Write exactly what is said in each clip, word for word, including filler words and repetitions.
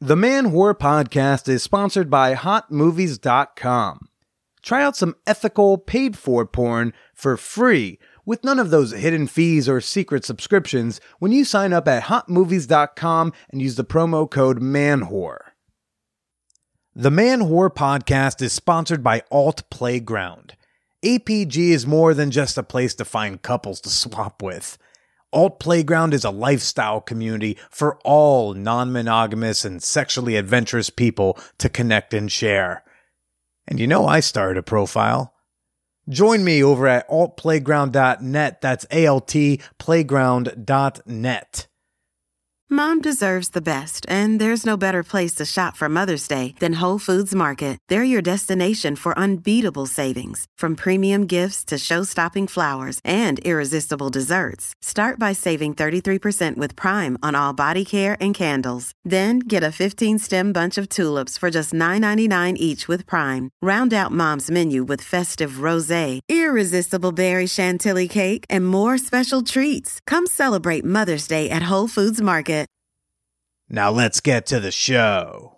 The Man Whore Podcast is sponsored by hot movies dot com. Try out some ethical, paid-for porn for free with none of those hidden fees or secret subscriptions when you sign up at hot movies dot com and use the promo code MANWHORE. The Man Whore Podcast is sponsored by Alt Playground. A P G is more than just a place to find couples to swap with. Alt Playground is a lifestyle community for all non-monogamous and sexually adventurous people to connect and share. And you know I started a profile. Join me over at alt playground dot net. That's A L T playground dot net. Mom deserves the best, and there's no better place to shop for Mother's Day than Whole Foods Market. They're your destination for unbeatable savings, from premium gifts to show-stopping flowers and irresistible desserts. Start by saving thirty-three percent with Prime on all body care and candles. Then get a fifteen-stem bunch of tulips for just nine ninety-nine each with Prime. Round out Mom's menu with festive rosé, irresistible berry chantilly cake, and more special treats. Come celebrate Mother's Day at Whole Foods Market. Now let's get to the show.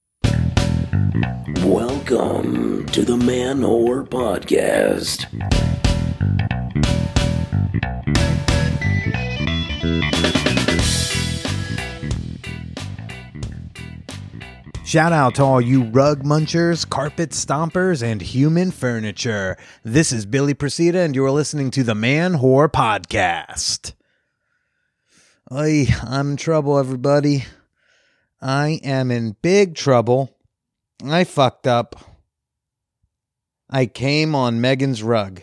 Welcome to the Man Whore Podcast. Shout out to all you rug munchers, carpet stompers, and human furniture. This is Billy Procida, and you are listening to the Man Whore Podcast. Oy, I'm in trouble, everybody. I am in big trouble. I fucked up. I came on Megan's rug.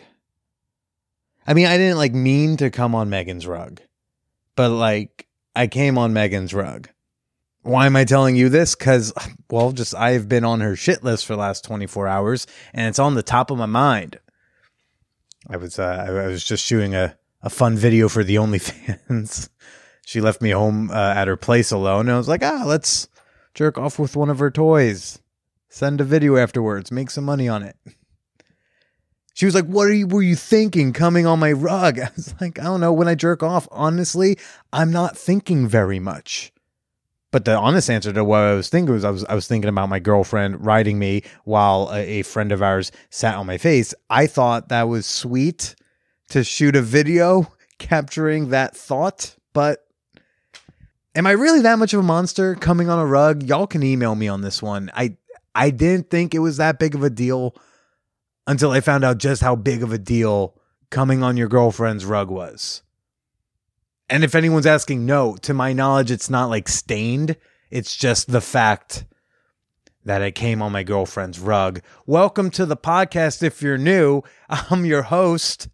I mean, I didn't like mean to come on Megan's rug, but like I came on Megan's rug. Why am I telling you this? Because, well, just I've been on her shit list for the last twenty-four hours, and it's on the top of my mind. I was uh, I was just shooting a, a fun video for the OnlyFans. She left me home uh, at her place alone, and I was like, ah, let's jerk off with one of her toys. Send a video afterwards. Make some money on it. She was like, what are you, were you thinking coming on my rug? I was like, I don't know. When I jerk off, honestly, I'm not thinking very much. But the honest answer to what I was thinking was I was I was thinking about my girlfriend riding me while a, a friend of ours sat on my face. I thought that was sweet to shoot a video capturing that thought, but am I really that much of a monster coming on a rug? Y'all can email me on this one. I I didn't think it was that big of a deal until I found out just how big of a deal coming on your girlfriend's rug was. And if anyone's asking, no, to my knowledge, it's not like stained. It's just the fact that I came on my girlfriend's rug. Welcome to the podcast. If you're new, I'm your host,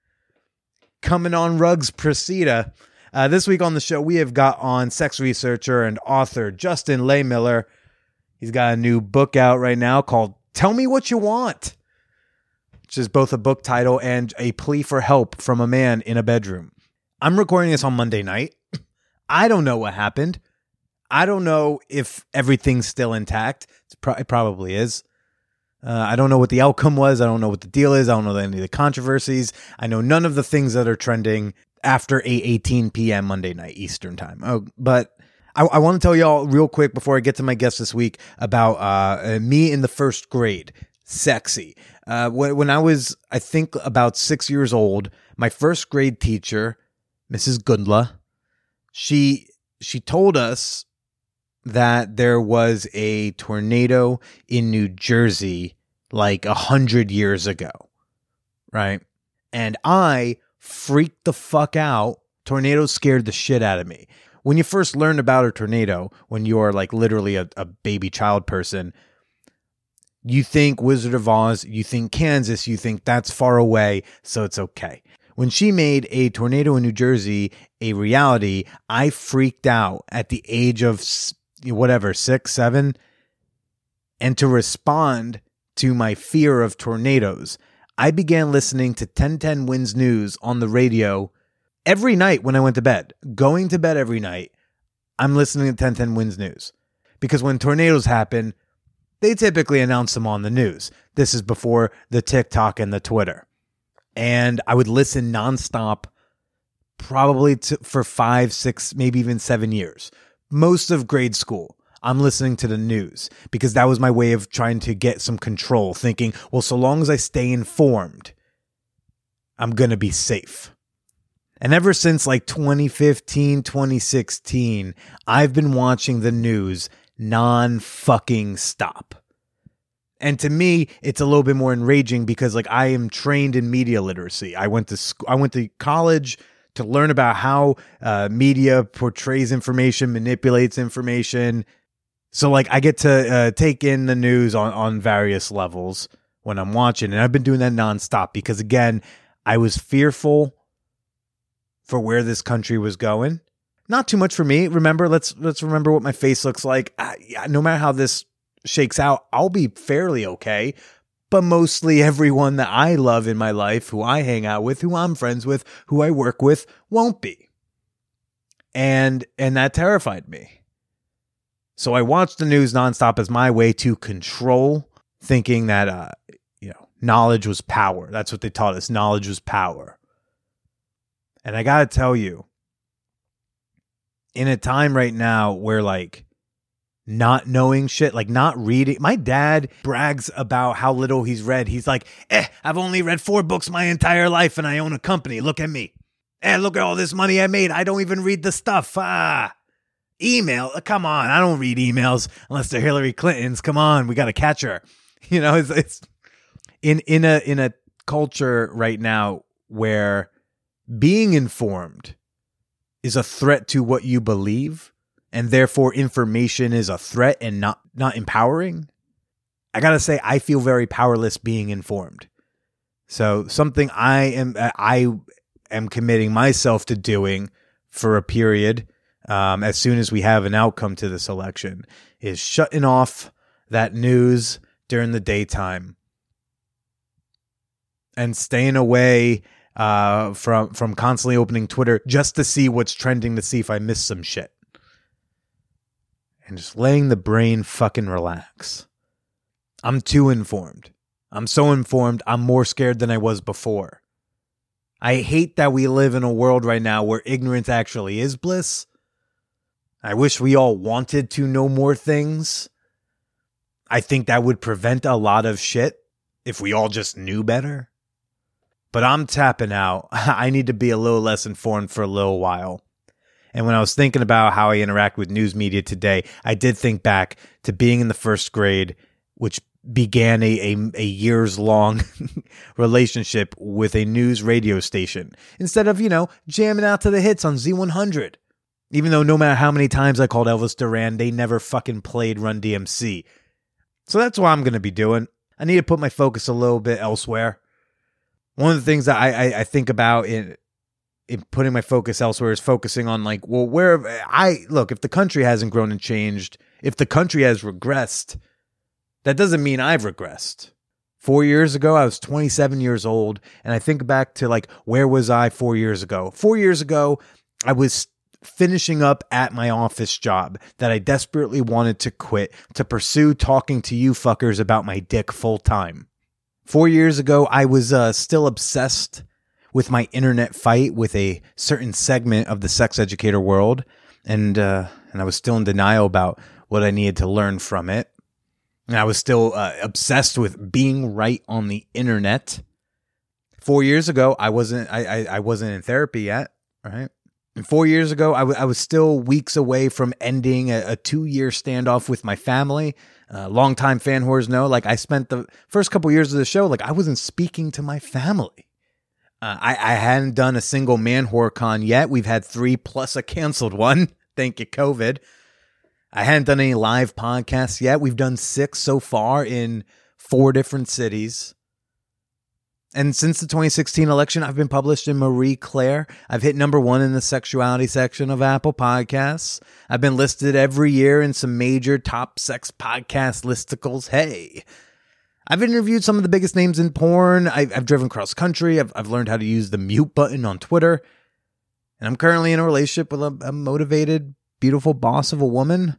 Coming on Rugs Procida. Uh, this week on the show, we have got on sex researcher and author Justin Lehmiller. He's got a new book out right now called Tell Me What You Want, which is both a book title and a plea for help from a man in a bedroom. I'm recording this on Monday night. I don't know what happened. I don't know if everything's still intact. It's pro- it probably is. Uh, I don't know what the outcome was. I don't know what the deal is. I don't know any of the controversies. I know none of the things that are trending after eight eighteen p.m. Monday night Eastern time. Oh, but I, I want to tell y'all real quick before I get to my guest this week about uh, me in the first grade. Sexy. Uh, when, when I was, I think, about six years old, my first grade teacher, Missus Gundla, she she told us that there was a tornado in New Jersey like a hundred years ago, right? And I freaked the fuck out. Tornadoes scared the shit out of me. When you first learn about a tornado, when you're like literally a, a baby child person, you think Wizard of Oz, you think Kansas, you think that's far away, so it's okay. When she made a tornado in New Jersey a reality, I freaked out at the age of whatever, six, seven. And to respond to my fear of tornadoes, I began listening to ten ten Wins News on the radio every night when I went to bed. Going to bed every night, I'm listening to ten ten Wins News. Because when tornadoes happen, they typically announce them on the news. This is before the TikTok and the Twitter. And I would listen nonstop, probably to, for five, six, maybe even seven years. Most of grade school, I'm listening to the news because that was my way of trying to get some control, thinking, well, so long as I stay informed, I'm going to be safe. And ever since like twenty fifteen, twenty sixteen, I've been watching the news non-fucking stop. And to me, it's a little bit more enraging because like I am trained in media literacy. I went to sc- I went to college to learn about how uh, media portrays information, manipulates information. So like I get to uh, take in the news on, on various levels when I'm watching. And I've been doing that nonstop because again, I was fearful for where this country was going. Not too much for me. Remember, let's let's remember what my face looks like. I, no matter how this shakes out, I'll be fairly okay. But mostly everyone that I love in my life, who I hang out with, who I'm friends with, who I work with, won't be. And and that terrified me. So I watched the news nonstop as my way to control, thinking that uh, you know, knowledge was power. That's what they taught us. Knowledge was power. And I got to tell you, in a time right now where like not knowing shit, like not reading, my dad brags about how little he's read. He's like, eh, I've only read four books my entire life and I own a company. Look at me. Eh, look at all this money I made. I don't even read the stuff. Ah, email. Come on. I don't read emails unless they're Hillary Clinton's. Come on. We got to catch her. You know, it's, it's in, in a, in a culture right now where being informed is a threat to what you believe, and therefore information is a threat and not, not empowering. I gotta say, I feel very powerless being informed. So something I am I am committing myself to doing for a period, um, as soon as we have an outcome to this election, is shutting off that news during the daytime and staying away Uh, from from constantly opening Twitter just to see what's trending, to see if I missed some shit. And just letting the brain fucking relax. I'm too informed. I'm so informed, I'm more scared than I was before. I hate that we live in a world right now where ignorance actually is bliss. I wish we all wanted to know more things. I think that would prevent a lot of shit if we all just knew better. But I'm tapping out. I need to be a little less informed for a little while. And when I was thinking about how I interact with news media today, I did think back to being in the first grade, which began a, a, a years-long relationship with a news radio station. Instead of, you know, jamming out to the hits on Z one hundred. Even though no matter how many times I called Elvis Duran, they never fucking played Run D M C. So that's what I'm going to be doing. I need to put my focus a little bit elsewhere. One of the things that I, I, I think about in in putting my focus elsewhere is focusing on like, well, where I look, if the country hasn't grown and changed, if the country has regressed, that doesn't mean I've regressed. Four years ago, I was twenty-seven years old. And I think back to like, where was I four years ago? Four years ago, I was finishing up at my office job that I desperately wanted to quit to pursue talking to you fuckers about my dick full time. Four years ago, I was uh, still obsessed with my internet fight with a certain segment of the sex educator world, and uh, and I was still in denial about what I needed to learn from it. And I was still uh, obsessed with being right on the internet. Four years ago, I wasn't I I, I wasn't in therapy yet, right? And four years ago, I, w- I was still weeks away from ending a, a two-year standoff with my family. Uh, longtime fan whores know, like I spent the first couple years of the show, like I wasn't speaking to my family. Uh, I, I hadn't done a single man whore con yet. We've had three plus a canceled one. Thank you, COVID. I hadn't done any live podcasts yet. We've done six so far in four different cities. And since the twenty sixteen election, I've been published in Marie Claire. I've hit number one in the sexuality section of Apple Podcasts. I've been listed every year in some major top sex podcast listicles. Hey, I've interviewed some of the biggest names in porn. I've, I've driven cross country. I've, I've learned how to use the mute button on Twitter. And I'm currently in a relationship with a, a motivated, beautiful boss of a woman.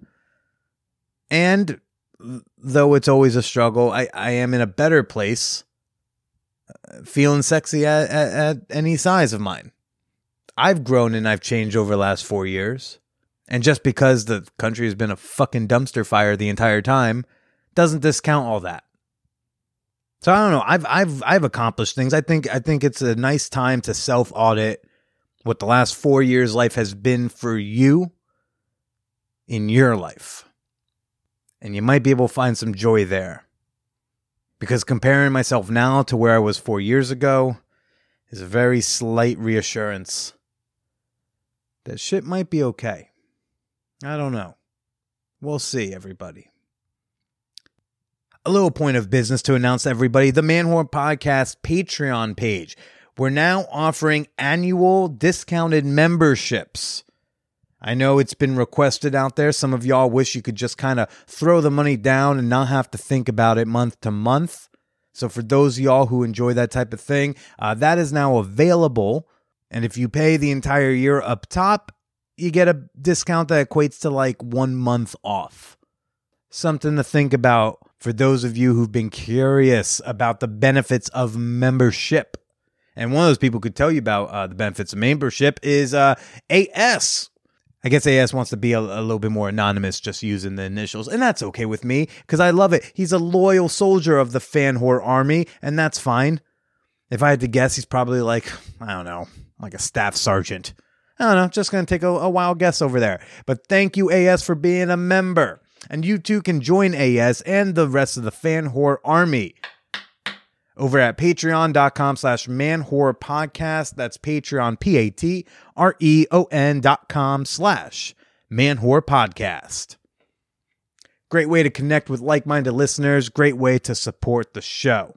And though it's always a struggle, I, I am in a better place. Feeling sexy at, at, at any size of mine. I've grown and I've changed over the last four years. And just because the country has been a fucking dumpster fire the entire time doesn't discount all that. So I don't know. I've I've I've accomplished things. I think I think it's a nice time to self-audit what the last four years life has been for you in your life. And you might be able to find some joy there. Because comparing myself now to where I was four years ago is a very slight reassurance that shit might be okay. I don't know. We'll see, everybody. A little point of business to announce to everybody, the Man Whore Podcast Patreon page. We're now offering annual discounted memberships. I know it's been requested out there. Some of y'all wish you could just kind of throw the money down and not have to think about it month to month. So for those of y'all who enjoy that type of thing, uh, that is now available. And if you pay the entire year up top, you get a discount that equates to like one month off. Something to think about for those of you who've been curious about the benefits of membership. And one of those people could tell you about uh, the benefits of membership is uh, A S. I guess A S wants to be a, a little bit more anonymous, just using the initials. And that's okay with me, because I love it. He's a loyal soldier of the Fan Whore Army, and that's fine. If I had to guess, he's probably like, I don't know, like a staff sergeant. I don't know, just going to take a, a wild guess over there. But thank you, A S, for being a member. And you too can join A S and the rest of the Fan Whore Army over at patreon.com slash manwhorepodcast. That's Patreon, P A T R E O N dot com slash manwhorepodcast. Great way to connect with like-minded listeners. Great way to support the show.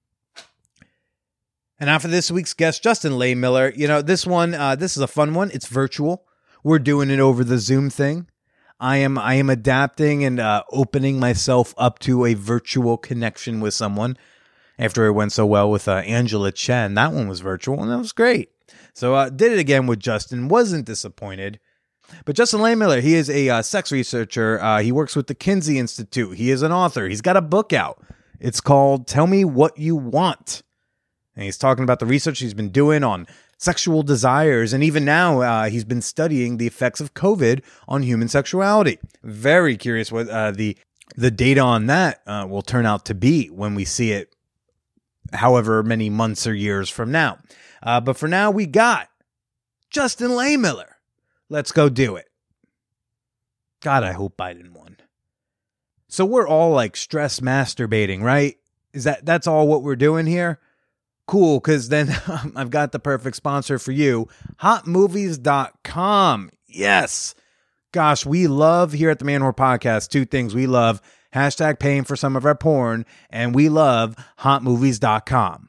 And now for this week's guest, Justin Lehmiller. You know, this one, uh, this is a fun one. It's virtual. We're doing it over the Zoom thing. I am I am adapting and uh, opening myself up to a virtual connection with someone. After it went so well with uh, Angela Chen, that one was virtual, and that was great. So uh, did it again with Justin. Wasn't disappointed. But Justin Lehmiller, he is a uh, sex researcher. Uh, he works with the Kinsey Institute. He is an author. He's got a book out. It's called Tell Me What You Want. And he's talking about the research he's been doing on sexual desires. And even now, uh, he's been studying the effects of COVID on human sexuality. Very curious what uh, the, the data on that uh, will turn out to be when we see it however many months or years from now. Uh, but for now, we got Justin Lehmiller. Let's go do it. God, I hope Biden won. So we're all like stress masturbating, right? Is that that's all what we're doing here? Cool, because then I've got the perfect sponsor for you, hot movies dot com. Yes. Gosh, we love here at the Man Whore Podcast two things. We love hashtag paying for some of our porn, and we love hot movies dot com.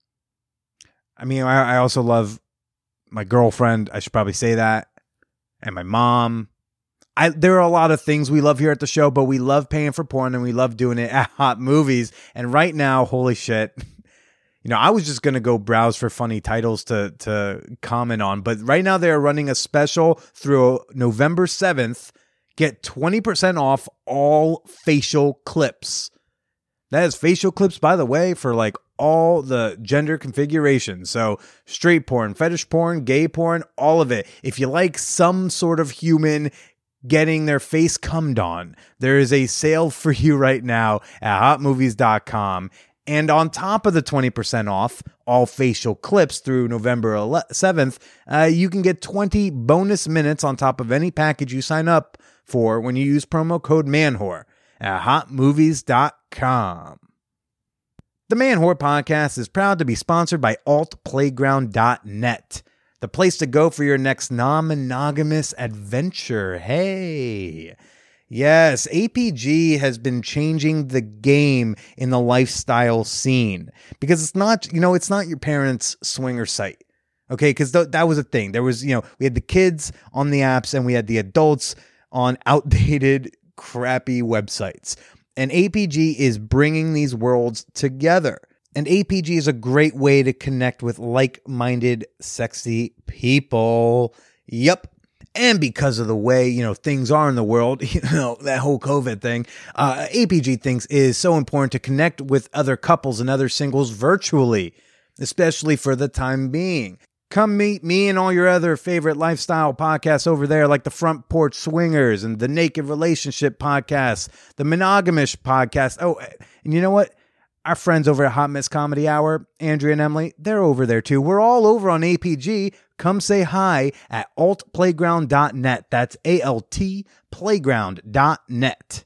I mean, I, I also love my girlfriend. I should probably say that. And my mom. I there are a lot of things we love here at the show, but we love paying for porn, and we love doing it at Hot Movies. And right now, holy shit. You know, I was just going to go browse for funny titles to, to comment on, but right now they're running a special through November seventh. Get twenty percent off all facial clips. That is facial clips, by the way, for like all the gender configurations. So straight porn, fetish porn, gay porn, all of it. If you like some sort of human getting their face cummed on, there is a sale for you right now at hot movies dot com. And on top of the twenty percent off all facial clips through November seventh, uh, you can get twenty bonus minutes on top of any package you sign up for when you use promo code MANWHORE at hot movies dot com. The Man Whore Podcast is proud to be sponsored by alt playground dot net, the place to go for your next non-monogamous adventure. Hey! Yes, A P G has been changing the game in the lifestyle scene because it's not, you know, it's not your parents' swinger site. Okay, because th- that was a thing. There was, you know, we had the kids on the apps and we had the adults on outdated, crappy websites. And A P G is bringing these worlds together. And A P G is a great way to connect with like-minded, sexy people. Yep. And because of the way, you know, things are in the world, you know, that whole COVID thing, uh, A P G thinks is so important to connect with other couples and other singles virtually, especially for the time being. Come meet me and all your other favorite lifestyle podcasts over there, like the Front Porch Swingers and the Naked Relationship Podcast, the Monogamish Podcast. Oh, and you know what? Our friends over at Hot Mess Comedy Hour, Andrea and Emily, they're over there too. We're all over on A P G. Come say hi at alt playground dot net. That's A L T playground dot net.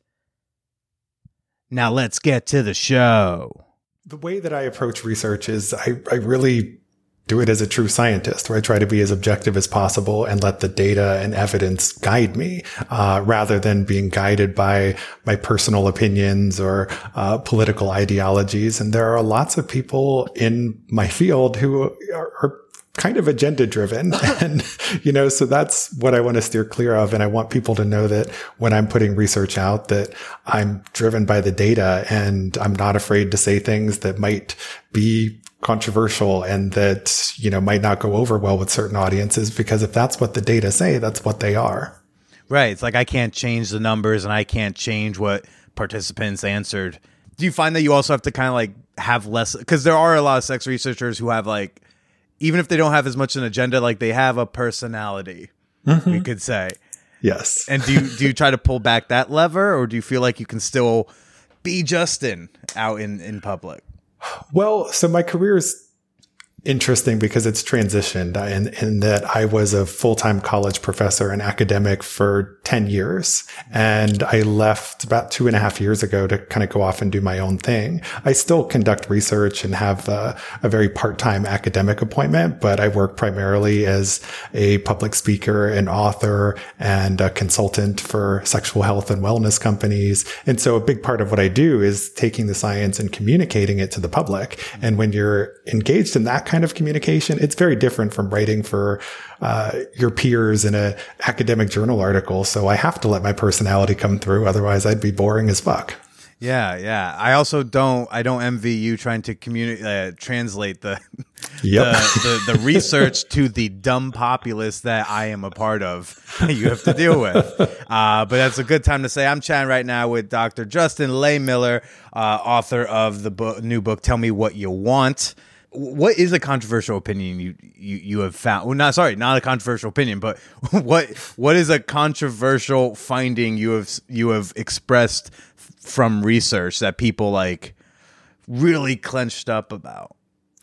Now let's get to the show. The way that I approach research is I, I really do it as a true scientist, where I try to be as objective as possible and let the data and evidence guide me, uh, rather than being guided by my personal opinions or uh, political ideologies. And there are lots of people in my field who are, are kind of agenda driven. And, you know, so that's what I want to steer clear of. And I want people to know that when I'm putting research out, that I'm driven by the data and I'm not afraid to say things that might be controversial and that, you know, might not go over well with certain audiences, because if that's what the data say, that's what they are. Right. It's like, I can't change the numbers and I can't change what participants answered. Do you find that you also have to kind of like have less, because there are a lot of sex researchers who have like, even if they don't have as much an agenda, like they have a personality, mm-hmm. we could say. Yes. And do you, do you try to pull back that lever, or do you feel like you can still be Justin out in, in public? Well, so my career is interesting because it's transitioned in, in that I was a full-time college professor and academic for ten years. And I left about two and a half years ago to kind of go off and do my own thing. I still conduct research and have a, a very part-time academic appointment, but I work primarily as a public speaker and author and a consultant for sexual health and wellness companies. And so a big part of what I do is taking the science and communicating it to the public. And when you're engaged in that kind of communication, it's very different from writing for uh, your peers in a academic journal article. So I have to let my personality come through. Otherwise, I'd be boring as fuck. Yeah, yeah. I also don't. I don't envy you trying to communicate, uh, translate the, yep. the, the the research to the dumb populace that I am a part of. You have to deal with. Uh, but that's a good time to say I'm chatting right now with Doctor Justin Lehmiller, uh, author of the book, new book, Tell Me What You Want. What is a controversial opinion you, you, you have found? Well, not sorry, not a controversial opinion, but what what is a controversial finding you have you have expressed from research that people like really clenched up about?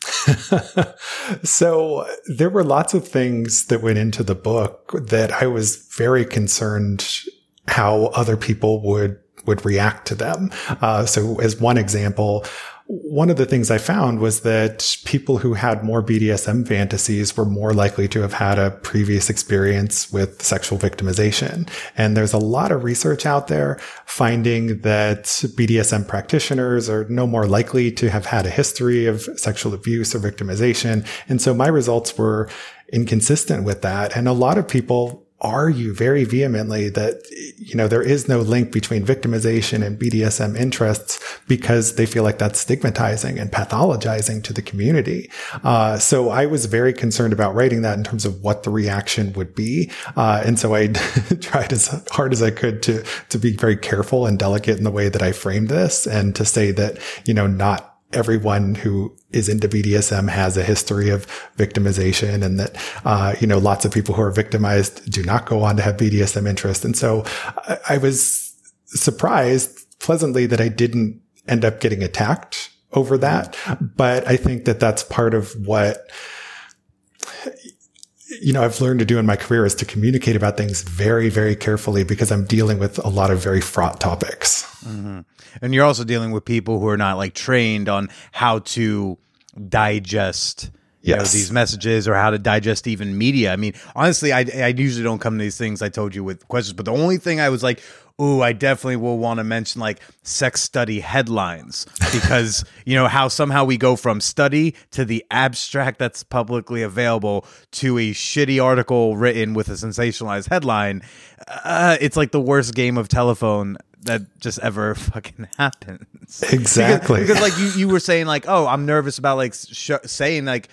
So there were lots of things that went into the book that I was very concerned how other people would would react to them. Uh, so as one example, one of the things I found was that people who had more B D S M fantasies were more likely to have had a previous experience with sexual victimization. And there's a lot of research out there finding that B D S M practitioners are no more likely to have had a history of sexual abuse or victimization. And so my results were inconsistent with that. And a lot of people argue very vehemently that, you know, there is no link between victimization and B D S M interests because they feel like that's stigmatizing and pathologizing to the community. Uh, so I was very concerned about writing that in terms of what the reaction would be. Uh, and so I tried as hard as I could to, to be very careful and delicate in the way that I framed this, and to say that, you know, not everyone who is into B D S M has a history of victimization, and that, uh, you know, lots of people who are victimized do not go on to have B D S M interest. And so I, I was surprised pleasantly that I didn't end up getting attacked over that. But I think that that's part of what, you know, I've learned to do in my career, is to communicate about things very, very carefully, because I'm dealing with a lot of very fraught topics. Mm-hmm. And you're also dealing with people who are not like trained on how to digest you yes. know, these messages, or how to digest even media. I mean, honestly, I, I usually don't come to these things, I told you, with questions, but the only thing I was like, ooh, I definitely will want to mention like sex study headlines, because, you know, how somehow we go from study to the abstract that's publicly available to a shitty article written with a sensationalized headline. Uh, it's like the worst game of telephone that just ever fucking happens. Exactly. Because, because like you, you were saying like, oh, I'm nervous about like sh- saying like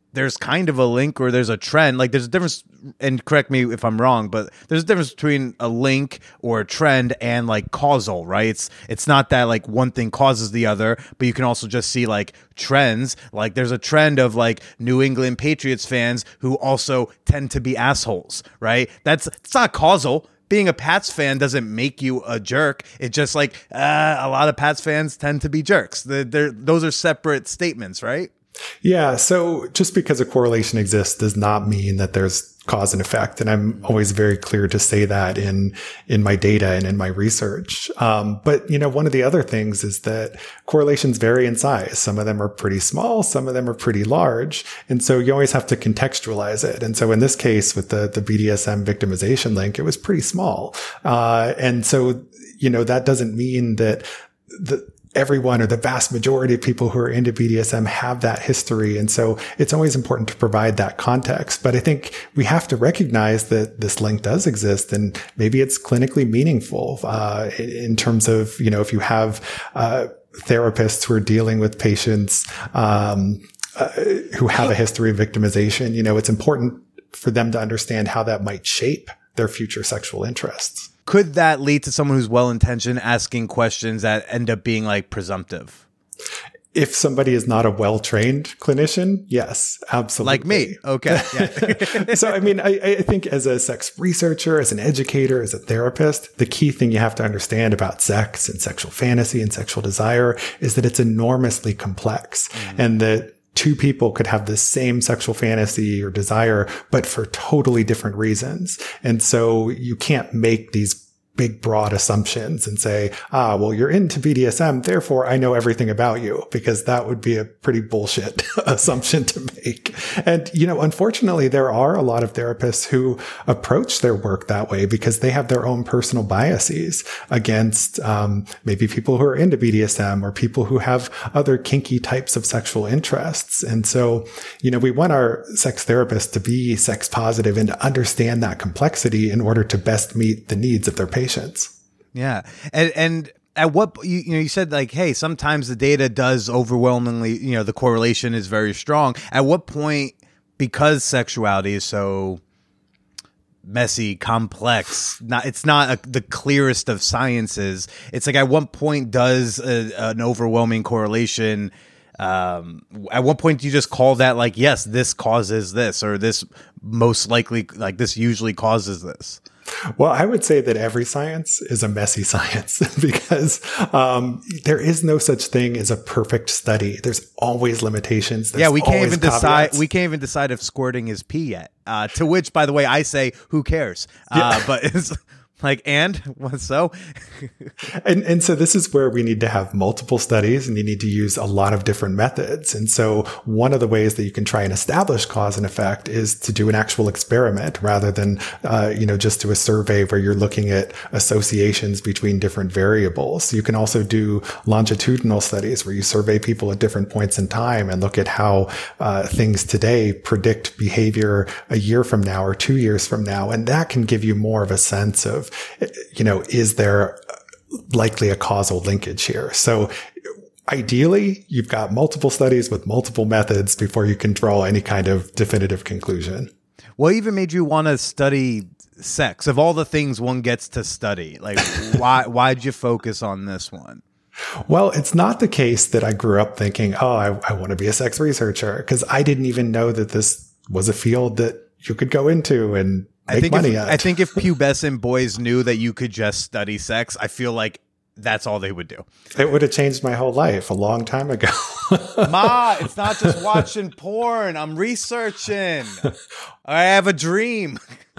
there's kind of a link or there's a trend. Like there's a difference, and correct me if I'm wrong, but there's a difference between a link or a trend and like causal, right? It's it's not that like one thing causes the other, but you can also just see like trends. Like there's a trend of like New England Patriots fans who also tend to be assholes, right? That's it's not causal. Being a Pats fan doesn't make you a jerk. It's just like uh, a lot of Pats fans tend to be jerks. They're, they're, those are separate statements, right? Yeah. So just because a correlation exists does not mean that there's cause and effect. And I'm always very clear to say that in, in my data and in my research. Um, but, you know, one of the other things is that correlations vary in size. Some of them are pretty small. Some of them are pretty large. And so you always have to contextualize it. And so in this case with the, the B D S M victimization link, it was pretty small. Uh, and so, you know, that doesn't mean that the, everyone or the vast majority of people who are into B D S M have that history. And so it's always important to provide that context. But I think we have to recognize that this link does exist and maybe it's clinically meaningful, uh, in terms of, you know, if you have, uh, therapists who are dealing with patients, um, uh, who have a history of victimization, you know, it's important for them to understand how that might shape their future sexual interests. Could that lead to someone who's well-intentioned asking questions that end up being like presumptive? If somebody is not a well-trained clinician, yes, absolutely. Like me. Okay. Yeah. So, I mean, I, I think as a sex researcher, as an educator, as a therapist, the key thing you have to understand about sex and sexual fantasy and sexual desire is that it's enormously complex mm-hmm. and that two people could have the same sexual fantasy or desire, but for totally different reasons. And so you can't make these big, broad assumptions and say, ah, well, you're into B D S M, therefore I know everything about you, because that would be a pretty bullshit assumption to make. And, you know, unfortunately, there are a lot of therapists who approach their work that way because they have their own personal biases against um, maybe people who are into B D S M or people who have other kinky types of sexual interests. And so, you know, we want our sex therapists to be sex positive and to understand that complexity in order to best meet the needs of their patients. Yeah. And, and at what, you, you know, you said like, hey, sometimes the data does overwhelmingly, you know, the correlation is very strong. At what point, because sexuality is so messy, complex, not, it's not a, the clearest of sciences. It's like, at what point does a, an overwhelming correlation, um, at what point do you just call that like, yes, this causes this, or this most likely, like this usually causes this? Well, I would say that every science is a messy science because um, there is no such thing as a perfect study. There's always limitations. There's yeah, we can't even caveats. decide. We can't even decide if squirting is pee yet. Uh, to which, by the way, I say, who cares? Uh, yeah. But it's like, and what so? and and so this is where we need to have multiple studies and you need to use a lot of different methods. And so one of the ways that you can try and establish cause and effect is to do an actual experiment rather than, uh, you know, just do a survey where you're looking at associations between different variables. You can also do longitudinal studies where you survey people at different points in time and look at how uh, things today predict behavior a year from now or two years from now. And that can give you more of a sense of, you know, is there likely a causal linkage here? So ideally, you've got multiple studies with multiple methods before you can draw any kind of definitive conclusion. What even made you want to study sex? Of all the things one gets to study, like why why'd you focus on this one? Well, it's not the case that I grew up thinking, oh, I, I want to be a sex researcher, because I didn't even know that this was a field that you could go into and make I think money if, at. I think if pubescent boys knew that you could just study sex, I feel like that's all they would do. It would have changed my whole life a long time ago. Ma, it's not just watching porn. I'm researching. I have a dream.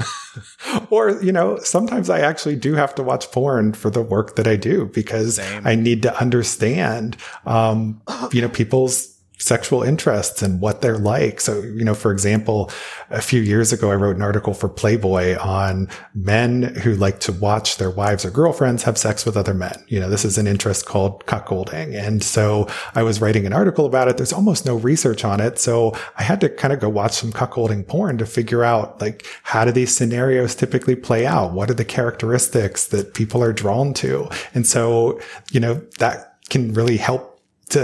Or, you know, sometimes I actually do have to watch porn for the work that I do because Same. I need to understand, um, you know, people's sexual interests and what they're like. So, you know, for example, a few years ago, I wrote an article for Playboy on men who like to watch their wives or girlfriends have sex with other men. You know, this is an interest called cuckolding. And so I was writing an article about it. There's almost no research on it. So I had to kind of go watch some cuckolding porn to figure out, like, how do these scenarios typically play out? What are the characteristics that people are drawn to? And so, you know, that can really help to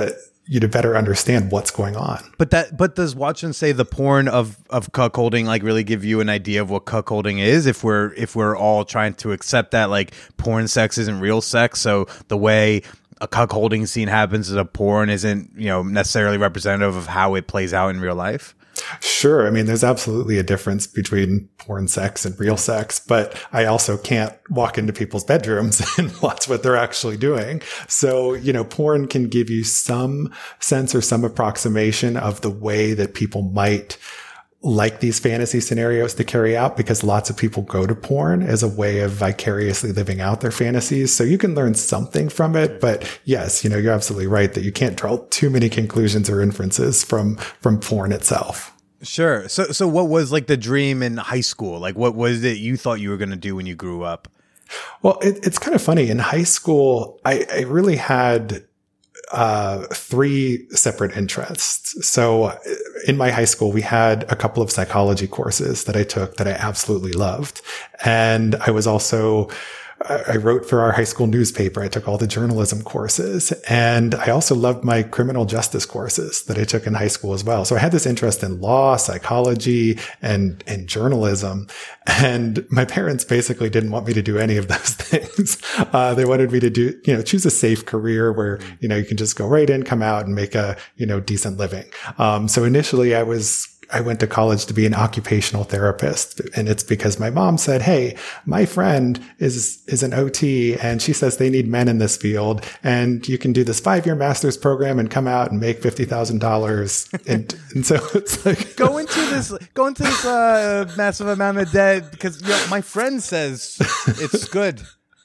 you to better understand what's going on. But that, but does watch and say the porn of of cuckolding like really give you an idea of what cuckolding is? If we're if we're all trying to accept that like porn sex isn't real sex, so the way a cuckolding scene happens in a porn isn't, you know, necessarily representative of how it plays out in real life. Sure. I mean, there's absolutely a difference between porn sex and real sex, but I also can't walk into people's bedrooms and watch what they're actually doing. So, you know, porn can give you some sense or some approximation of the way that people might like these fantasy scenarios to carry out, because lots of people go to porn as a way of vicariously living out their fantasies. So you can learn something from it. But yes, you know, you're absolutely right that you can't draw too many conclusions or inferences from, from porn itself. Sure. So, so what was like the dream in high school? Like, what was it you thought you were going to do when you grew up? Well, it, it's kind of funny. In high school, I, I really had uh, three separate interests. So in my high school, we had a couple of psychology courses that I took that I absolutely loved. And I was also, I wrote for our high school newspaper. I took all the journalism courses, and I also loved my criminal justice courses that I took in high school as well. So I had this interest in law, psychology, and, and journalism. And my parents basically didn't want me to do any of those things. Uh, they wanted me to do, you know, choose a safe career where, you know, you can just go right in, come out and make a, you know, decent living. Um, so initially I was I went to college to be an occupational therapist. And it's because my mom said, hey, my friend is, is an O T and she says they need men in this field. And you can do this five year master's program and come out and make fifty thousand dollars. And, and so it's like, go into this, go into this, uh, massive amount of debt because you know, my friend says it's good.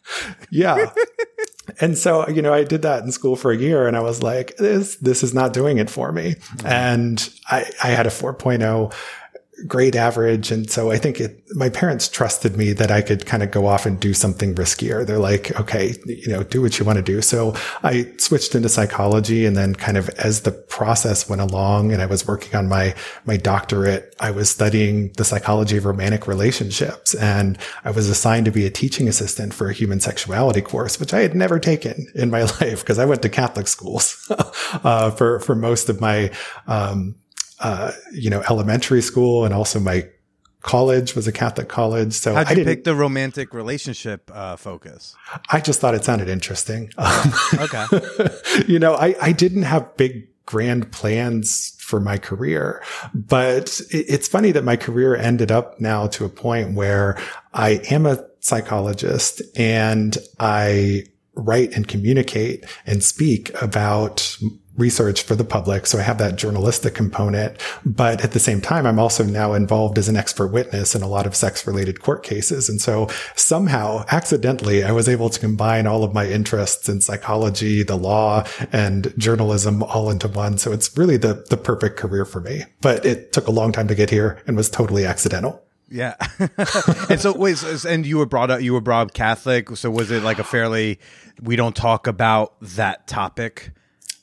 Yeah. And so, you know, I did that in school for a year and I was like, this, this is not doing it for me. Mm-hmm. And I, I had a four point oh grade average. And so I think it, my parents trusted me that I could kind of go off and do something riskier. They're like, okay, you know, do what you want to do. So I switched into psychology, and then kind of as the process went along and I was working on my, my doctorate, I was studying the psychology of romantic relationships, and I was assigned to be a teaching assistant for a human sexuality course, which I had never taken in my life because I went to Catholic schools, uh, for, for most of my, um, Uh, you know, elementary school, and also my college was a Catholic college. So how'd you I didn't pick the romantic relationship uh, focus? I just thought it sounded interesting. Um, okay. You know, I, I didn't have big grand plans for my career, but it, it's funny that my career ended up now to a point where I am a psychologist and I write and communicate and speak about research for the public. So I have that journalistic component, but at the same time, I'm also now involved as an expert witness in a lot of sex related court cases. And so somehow accidentally, I was able to combine all of my interests in psychology, the law, and journalism all into one. So it's really the, the perfect career for me, but it took a long time to get here and was totally accidental. Yeah. And so wait, so, and you were brought up, you were brought up Catholic. So was it like a fairly, we don't talk about that topic?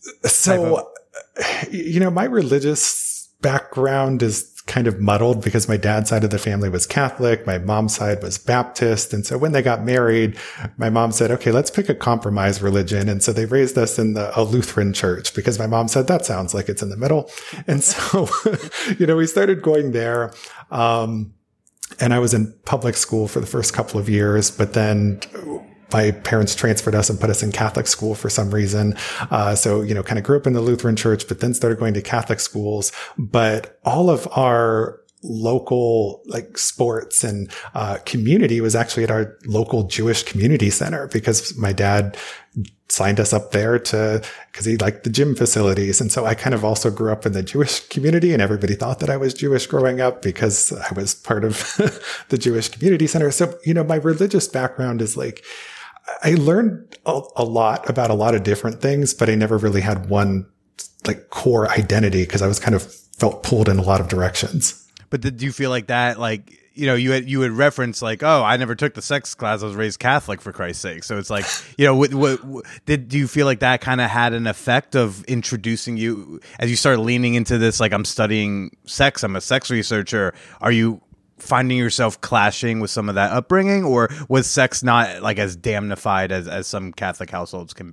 So, you know, my religious background is kind of muddled because my dad's side of the family was Catholic. My mom's side was Baptist. And so when they got married, my mom said, okay, let's pick a compromise religion. And so they raised us in the a Lutheran church because my mom said that sounds like it's in the middle. And so, you know, we started going there. Um, and I was in public school for the first couple of years, but then my parents transferred us and put us in Catholic school for some reason. Uh, so, you know, kind of grew up in the Lutheran church, but then started going to Catholic schools. But all of our local like sports and uh, community was actually at our local Jewish community center because my dad signed us up there to, because he liked the gym facilities. And so I kind of also grew up in the Jewish community, and everybody thought that I was Jewish growing up because I was part of the Jewish community center. So, you know, my religious background is like, I learned a, a lot about a lot of different things, but I never really had one like core identity because I was kind of felt pulled in a lot of directions. But did you feel like that, like, you know, you had, you had referenced like, oh, I never took the sex class. I was raised Catholic, for Christ's sake. So it's like, you know, what, what, what, did do you feel like that kind of had an effect of introducing you as you start leaning into this? Like, I'm studying sex. I'm a sex researcher. Are you finding yourself clashing with some of that upbringing, or was sex not like as damnified as, as some Catholic households can be?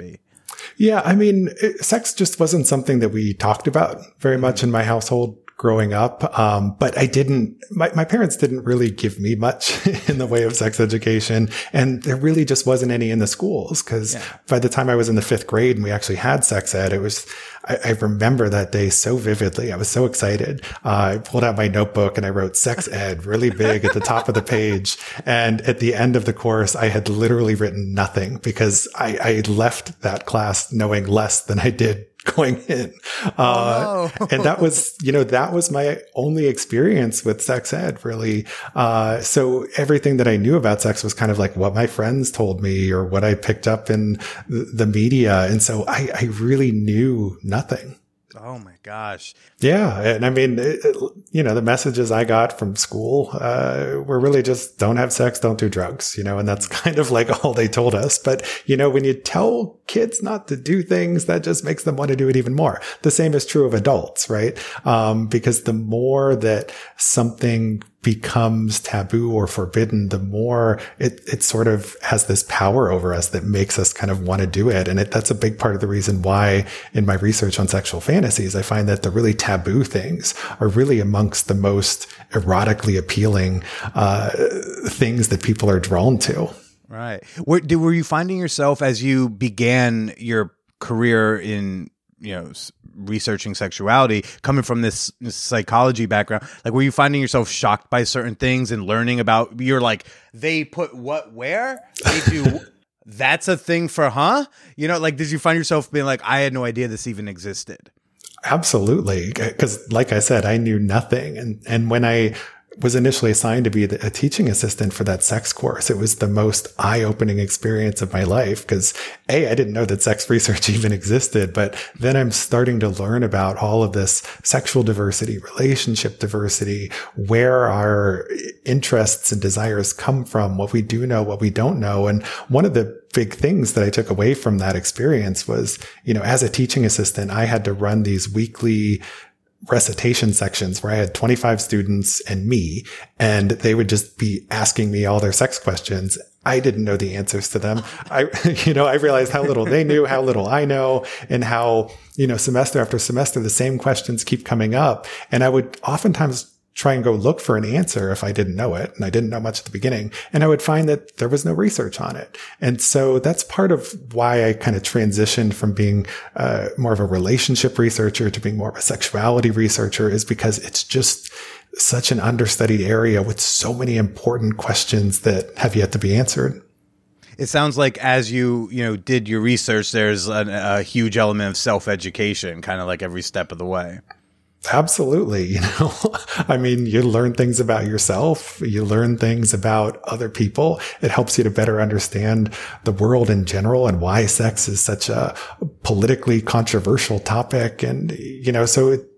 Yeah, I mean, it, sex just wasn't something that we talked about very much in my household growing up. Um, but I didn't, my, my parents didn't really give me much in the way of sex education. And there really just wasn't any in the schools. Cause yeah. by the time I was in the fifth grade and we actually had sex ed, it was, I, I remember that day so vividly. I was so excited. Uh, I pulled out my notebook and I wrote sex ed really big at the top of the page. And at the end of the course, I had literally written nothing because I, I left that class knowing less than I did going in. Uh, oh, no. And that was, you know, that was my only experience with sex ed, really. Uh, so everything that I knew about sex was kind of like what my friends told me or what I picked up in the, the media. And so I, I really knew nothing. Oh my gosh. Yeah. And I mean, it, it, you know, the messages I got from school, uh, were really just don't have sex, don't do drugs, you know, and that's kind of like all they told us. But, you know, when you tell kids not to do things, that just makes them want to do it even more. The same is true of adults, right? Um, because the more that something becomes taboo or forbidden, the more it, it sort of has this power over us that makes us kind of want to do it. And it, that's a big part of the reason why in my research on sexual fantasies, I find that the really taboo things are really amongst the most erotically appealing, uh, things that people are drawn to. Right. Were, did, were you finding yourself as you began your career in, you know, researching sexuality, coming from this, this psychology background, like, were you finding yourself shocked by certain things and learning about, you're like, they put what, where? They do, that's a thing for, huh? You know, like, did you find yourself being like, I had no idea this even existed? Absolutely. Because like I said, I knew nothing. And, and when I was initially assigned to be a teaching assistant for that sex course, it was the most eye-opening experience of my life because A, I didn't know that sex research even existed, but then I'm starting to learn about all of this sexual diversity, relationship diversity, where our interests and desires come from, what we do know, what we don't know. And one of the big things that I took away from that experience was, you know, as a teaching assistant, I had to run these weekly recitation sections where I had twenty-five students and me, and they would just be asking me all their sex questions. I didn't know the answers to them. I, you know, I realized how little they knew, how little I know, and how, you know, semester after semester, the same questions keep coming up. And I would oftentimes try and go look for an answer if I didn't know it. And I didn't know much at the beginning. And I would find that there was no research on it. And so that's part of why I kind of transitioned from being uh, more of a relationship researcher to being more of a sexuality researcher, is because it's just such an understudied area with so many important questions that have yet to be answered. It sounds like as you, you know, did your research, there's a, a huge element of self-education, kind of like every step of the way. Absolutely. You know, I mean, you learn things about yourself. You learn things about other people. It helps you to better understand the world in general and why sex is such a politically controversial topic. And, you know, so it,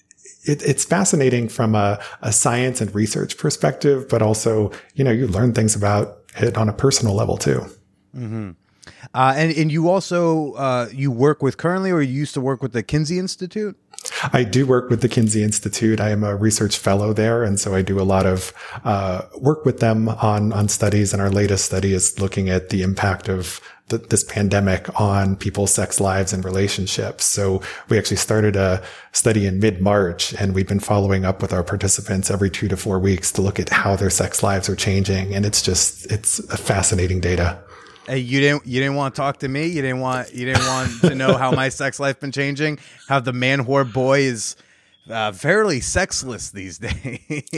it it's fascinating from a, a science and research perspective, but also, you know, you learn things about it on a personal level too. Mm-hmm. Uh, and, and you also, uh, you work with currently, or you used to work with the Kinsey Institute? I do work with the Kinsey Institute. I am a research fellow there. And so I do a lot of, uh, work with them on, on studies. And our latest study is looking at the impact of the, this pandemic on people's sex lives and relationships. So we actually started a study in mid-March, and we've been following up with our participants every two to four weeks to look at how their sex lives are changing. And it's just, it's a fascinating data. Hey, you didn't you didn't want to talk to me? You didn't want you didn't want to know how my sex life been changing? How the man whore boy is uh, fairly sexless these days.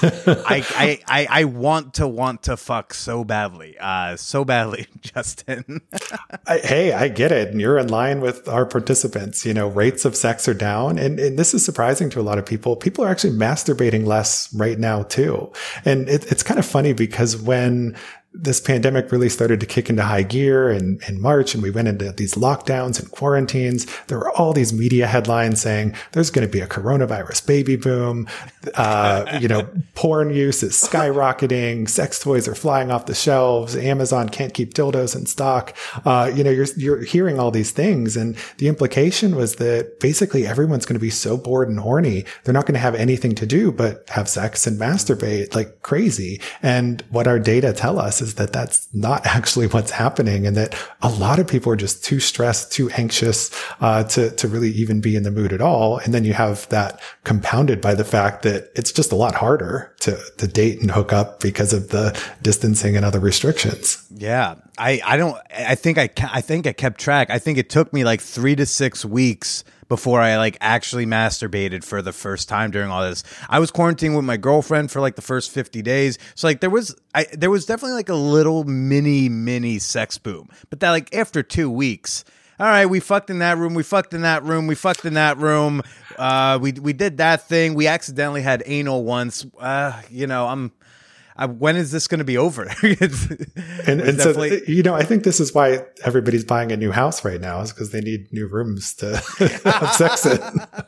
I, I I I want to want to fuck so badly, uh, so badly, Justin. I, hey, I get it, and you're in line with our participants. You know, rates of sex are down, and and this is surprising to a lot of people. People are actually masturbating less right now too, and it, it's kind of funny because when this pandemic really started to kick into high gear in, in March, and we went into these lockdowns and quarantines, there were all these media headlines saying there's going to be a coronavirus baby boom. Uh, you know, porn use is skyrocketing. Sex toys are flying off the shelves. Amazon can't keep dildos in stock. Uh, you know, you're, you're hearing all these things. And the implication was that basically everyone's going to be so bored and horny. They're not going to have anything to do but have sex and masturbate like crazy. And what our data tell us us is that that's not actually what's happening, and that a lot of people are just too stressed, too anxious, uh, to, to really even be in the mood at all. And then you have that compounded by the fact that it's just a lot harder to, to date and hook up because of the distancing and other restrictions. Yeah. I, I don't, I think I, I think I kept track. I think it took me like three to six weeks before I like actually masturbated for the first time during all this. I was quarantining with my girlfriend for like the first fifty days. So like there was, I, there was definitely like a little mini, mini sex boom, but that like after two weeks, all right, we fucked in that room. We fucked in that room. We fucked in that room. Uh, we, we did that thing. We accidentally had anal once. Uh, you know, I'm, I, when is this going to be over? it's, and and so, you know, I think this is why everybody's buying a new house right now, is because they need new rooms to have sex in.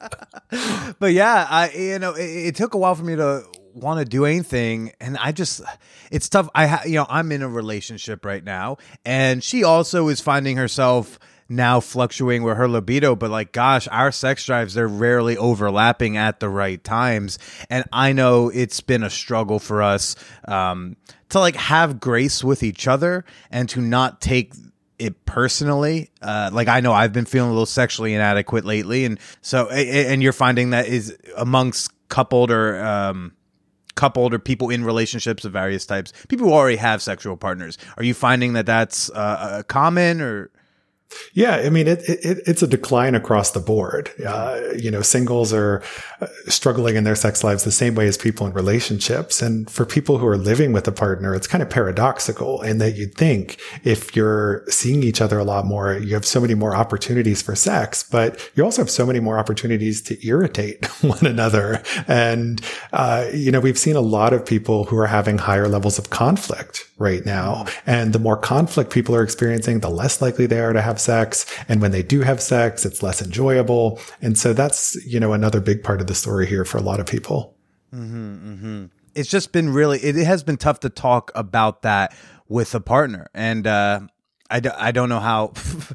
But yeah, I, you know, it, it took a while for me to want to do anything. And I just, it's tough. I, ha, you know, I'm in a relationship right now, and she also is finding herself now fluctuating with her libido, but like, gosh, our sex drives, they're rarely overlapping at the right times. And I know it's been a struggle for us um, to like have grace with each other and to not take it personally. Uh, like, I know I've been feeling a little sexually inadequate lately. And so, and you're finding that is amongst coupled or, um, coupled or people in relationships of various types, people who already have sexual partners. Are you finding that that's uh, common or? Yeah, I mean, it, it it's a decline across the board. Uh, you know, singles are struggling in their sex lives the same way as people in relationships. And for people who are living with a partner, it's kind of paradoxical in that you'd think if you're seeing each other a lot more, you have so many more opportunities for sex, but you also have so many more opportunities to irritate one another. And, uh, you know, we've seen a lot of people who are having higher levels of conflict right now. And the more conflict people are experiencing, the less likely they are to have sex. And when they do have sex, it's less enjoyable. And so that's, you know, another big part of the story here for a lot of people. Mm-hmm, mm-hmm. It's just been really, it has been tough to talk about that with a partner. And uh, I, d- I don't know how,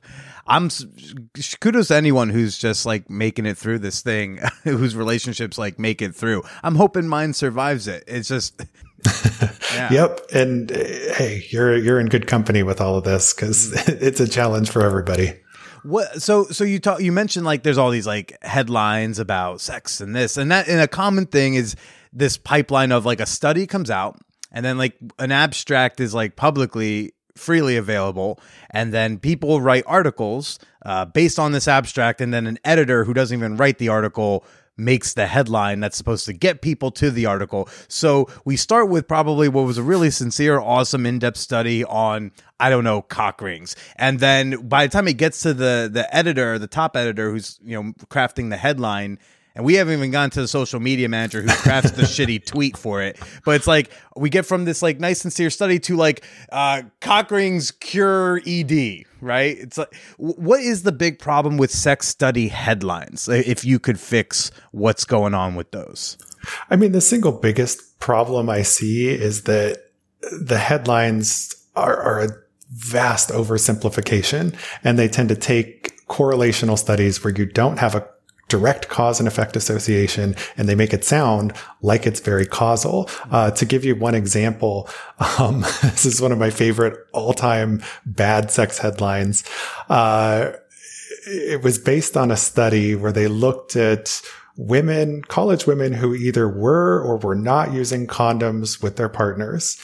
I'm kudos to anyone who's just like making it through this thing, whose relationships like make it through. I'm hoping mine survives it. It's just... Yeah. Yep. And uh, hey, you're you're in good company with all of this, because it's a challenge for everybody. What so so you talk you mentioned like there's all these like headlines about sex and this and that, and a common thing is this pipeline of like a study comes out and then like an abstract is like publicly freely available, and then people write articles uh, based on this abstract, and then an editor who doesn't even write the article makes the headline that's supposed to get people to the article. So we start with probably what was a really sincere, awesome, in-depth study on, I don't know, cock rings. And then by the time it gets to the the editor, the top editor who's, you know, crafting the headline, and we haven't even gotten to the social media manager who crafts the shitty tweet for it. But it's like, we get from this like nice, sincere study to like uh, cock rings cure E D, right? It's like, what is the big problem with sex study headlines? If you could fix what's going on with those. I mean, the single biggest problem I see is that the headlines are, are a vast oversimplification, and they tend to take correlational studies where you don't have a direct cause and effect association, and they make it sound like it's very causal. Uh, to give you one example, um, this is one of my favorite all-time bad sex headlines. Uh, it was based on a study where they looked at women, college women who either were or were not using condoms with their partners.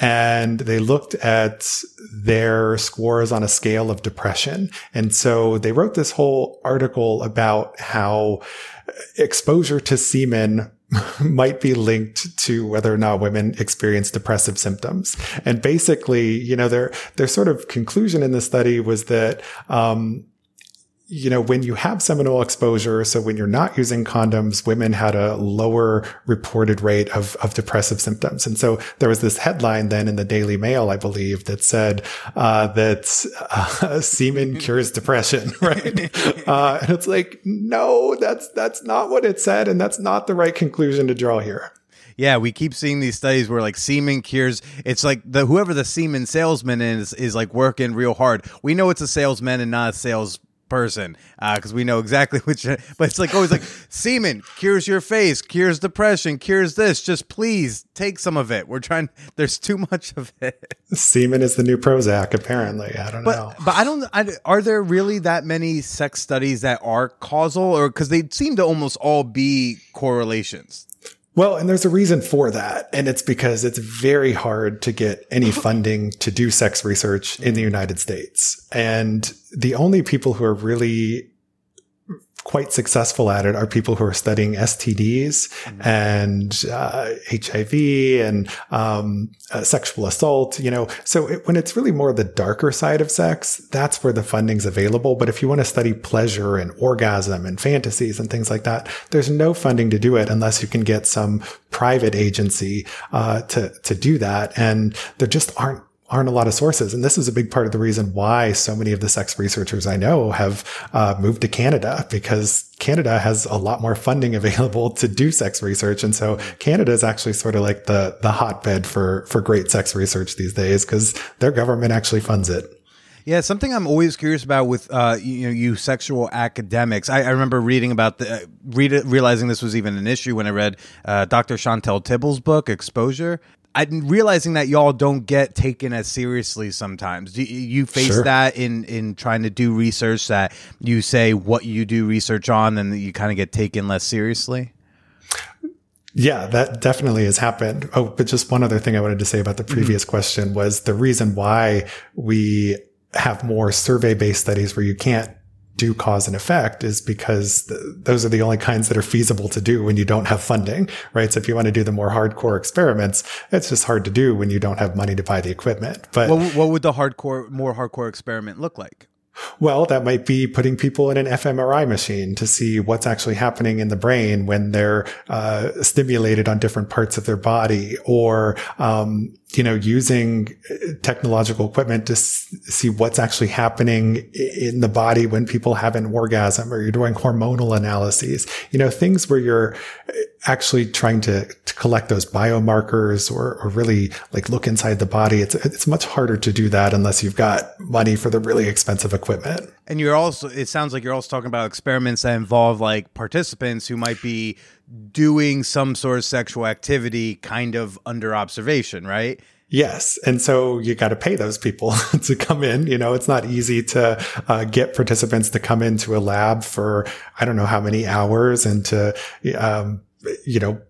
And they looked at their scores on a scale of depression. And so they wrote this whole article about how exposure to semen might be linked to whether or not women experience depressive symptoms. And basically, you know, their, their sort of conclusion in the study was that, um, you know, when you have seminal exposure, so when you're not using condoms, women had a lower reported rate of, of depressive symptoms. And so there was this headline then in the Daily Mail, I believe, that said, uh, that, uh, semen cures depression, right? uh, and it's like, no, that's, that's not what it said. And that's not the right conclusion to draw here. Yeah, we keep seeing these studies where like semen cures. It's like the whoever the semen salesman is is like working real hard. We know it's a salesman and not a sales person because uh, we know exactly which. But it's like always like semen cures your face, cures depression, cures this. Just please take some of it. We're trying. There's too much of it. Semen is the new Prozac, apparently. I don't but, know. But I don't. I, are there really that many sex studies that are causal, or because they seem to almost all be correlations? Well, and there's a reason for that. And it's because it's very hard to get any funding to do sex research in the United States. And the only people who are really quite successful at it are people who are studying S T Ds mm-hmm. and uh, H I V and um, uh, sexual assault, you know. So it, when it's really more the darker side of sex, that's where the funding's available. But if you want to study pleasure and orgasm and fantasies and things like that, there's no funding to do it unless you can get some private agency uh, to to do that. And there just aren't aren't a lot of sources. And this is a big part of the reason why so many of the sex researchers I know have uh, moved to Canada, because Canada has a lot more funding available to do sex research. And so Canada is actually sort of like the, the hotbed for, for great sex research these days, because their government actually funds it. Yeah, something I'm always curious about with uh, you know, you sexual academics. I, I remember reading about the uh, read, realizing this was even an issue when I read uh, Doctor Chantel Tibble's book, Exposure. I'm realizing that y'all don't get taken as seriously sometimes. Do you face Sure. that in, in trying to do research, that you say what you do research on and you kind of get taken less seriously? Yeah, that definitely has happened. Oh, but just one other thing I wanted to say about the previous mm-hmm. question was the reason why we have more survey-based studies where you can't do cause and effect is because th- those are the only kinds that are feasible to do when you don't have funding, right? So if you want to do the more hardcore experiments, it's just hard to do when you don't have money to buy the equipment. But what, what would the hardcore, more hardcore experiment look like? Well, that might be putting people in an fMRI machine to see what's actually happening in the brain when they're uh, stimulated on different parts of their body, or um, you know, using technological equipment to s- see what's actually happening in the body when people have an orgasm, or you're doing hormonal analyses. You know, things where you're actually trying to, to collect those biomarkers, or, or really like look inside the body. It's it's much harder to do that unless you've got money for the really expensive equipment. And you're also, it sounds like you're also talking about experiments that involve like participants who might be doing some sort of sexual activity kind of under observation, right? Yes. And so you got to pay those people to come in. You know, it's not easy to uh, get participants to come into a lab for, I don't know how many hours, and to, um, you know,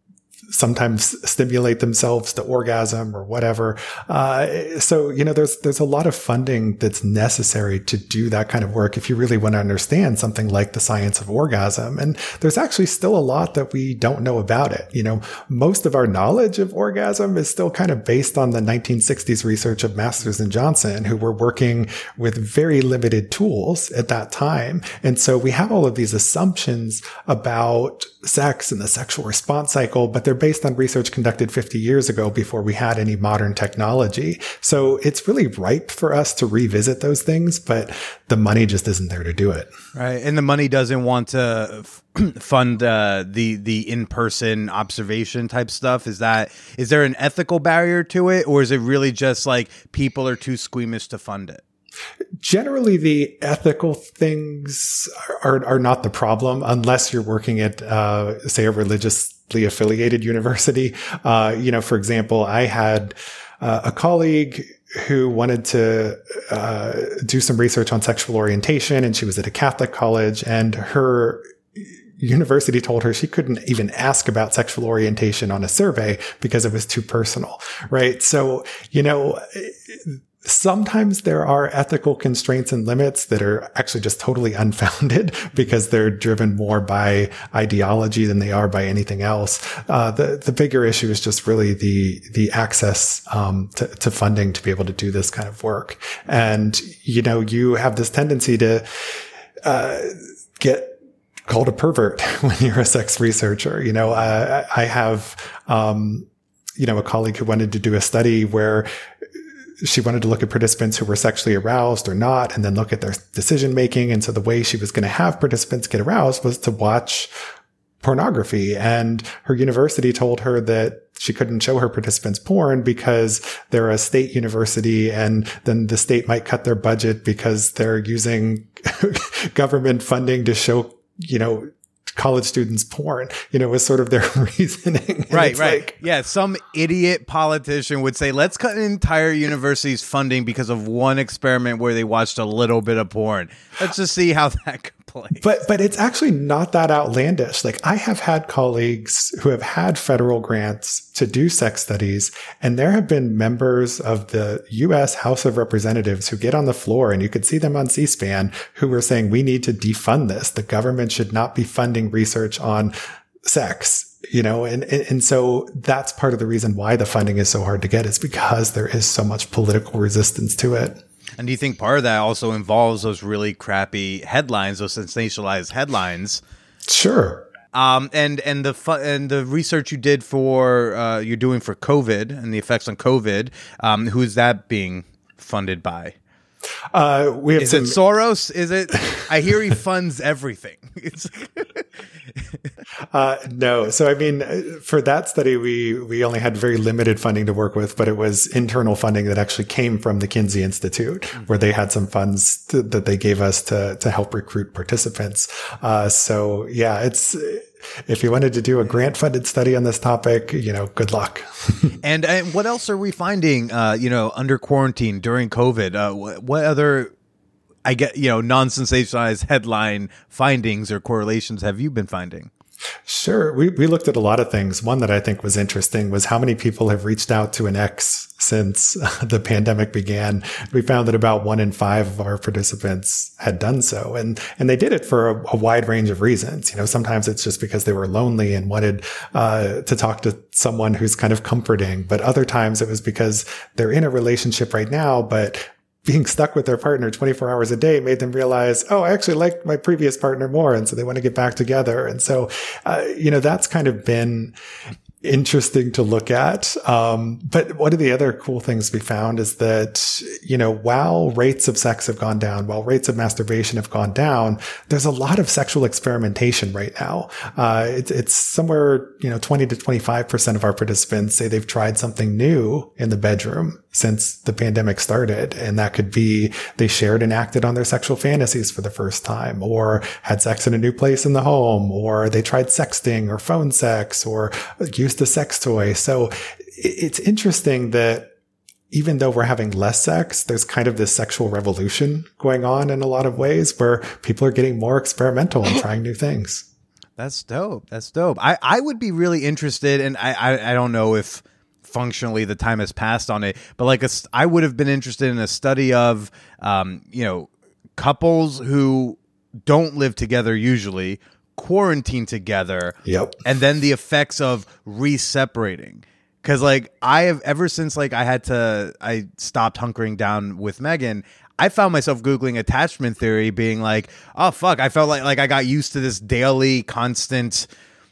sometimes stimulate themselves to orgasm or whatever. Uh, so, you know, there's, there's a lot of funding that's necessary to do that kind of work if you really want to understand something like the science of orgasm. And there's actually still a lot that we don't know about it. You know, most of our knowledge of orgasm is still kind of based on the nineteen sixties research of Masters and Johnson, who were working with very limited tools at that time. And so we have all of these assumptions about sex and the sexual response cycle, but they're based on research conducted fifty years ago before we had any modern technology. So it's really ripe for us to revisit those things, but the money just isn't there to do it. Right. And the money doesn't want to f- fund uh, the the in-person observation type stuff. Is that, is there an ethical barrier to it, or is it really just like people are too squeamish to fund it? Generally, the ethical things are, are not the problem, unless you're working at, uh, say, a religiously affiliated university. Uh, you know, for example, I had uh, a colleague who wanted to uh, do some research on sexual orientation, and she was at a Catholic college, and her university told her she couldn't even ask about sexual orientation on a survey because it was too personal, right? So, you know, sometimes there are ethical constraints and limits that are actually just totally unfounded because they're driven more by ideology than they are by anything else. Uh, the, the bigger issue is just really the, the access, um, to, to funding to be able to do this kind of work. And, you know, you have this tendency to, uh, get called a pervert when you're a sex researcher. You know, uh, I have, um, you know, a colleague who wanted to do a study where she wanted to look at participants who were sexually aroused or not, and then look at their decision making. And so the way she was going to have participants get aroused was to watch pornography. And her university told her that she couldn't show her participants porn because they're a state university, and then the state might cut their budget because they're using government funding to show, you know, college students porn, you know, was sort of their reasoning. And right, right. Like, yeah, some idiot politician would say, let's cut an entire university's funding because of one experiment where they watched a little bit of porn. Let's just see how that could play. But but it's actually not that outlandish. Like, I have had colleagues who have had federal grants to do sex studies, and there have been members of the U S House of Representatives who get on the floor, and you could see them on C-SPAN, who were saying, we need to defund this. The government should not be funding research on sex, you know, and, and, and so that's part of the reason why the funding is so hard to get, is because there is so much political resistance to it. And do you think part of that also involves those really crappy headlines, those sensationalized headlines? Sure. Um, and and the fu- and the research you did for uh, you're doing for COVID and the effects on COVID, um, who's that being funded by? Uh, we have Is some, it Soros? Is it? I hear he funds everything. It's uh, no. So, I mean, for that study, we, we only had very limited funding to work with, but it was internal funding that actually came from the Kinsey Institute, mm-hmm. where they had some funds to, that they gave us to, to help recruit participants. Uh, so yeah, it's, if you wanted to do a grant funded study on this topic, you know, good luck. and, and what else are we finding, uh, you know, under quarantine during COVID? Uh, what, what other, I get, you know, non-sensationalized headline findings or correlations have you been finding? Sure. We, we looked at a lot of things. One that I think was interesting was how many people have reached out to an ex since the pandemic began. We found that about one in five of our participants had done so. And, and they did it for a, a wide range of reasons. You know, sometimes it's just because they were lonely and wanted, uh, to talk to someone who's kind of comforting. But other times it was because they're in a relationship right now, but being stuck with their partner twenty-four hours a day made them realize, oh, I actually like my previous partner more. And so they want to get back together. And so, uh, you know, that's kind of been interesting to look at. Um, but one of the other cool things we found is that, you know, while rates of sex have gone down, while rates of masturbation have gone down, there's a lot of sexual experimentation right now. Uh, it's, it's somewhere, you know, twenty to twenty-five percent of our participants say they've tried something new in the bedroom since the pandemic started. And that could be they shared and acted on their sexual fantasies for the first time, or had sex in a new place in the home, or they tried sexting or phone sex, or used a sex toy. So it's interesting that even though we're having less sex, there's kind of this sexual revolution going on in a lot of ways where people are getting more experimental and trying new things. That's dope. That's dope. I, I would be really interested, and I, I, I don't know if functionally the time has passed on it, but like a, I would have been interested in a study of, um, you know, couples who don't live together usually, quarantine together, yep, and then the effects of re-separating. Because like I have ever since like I had to I stopped hunkering down with Megan, I found myself Googling attachment theory, being like, oh fuck, I felt like like I got used to this daily constant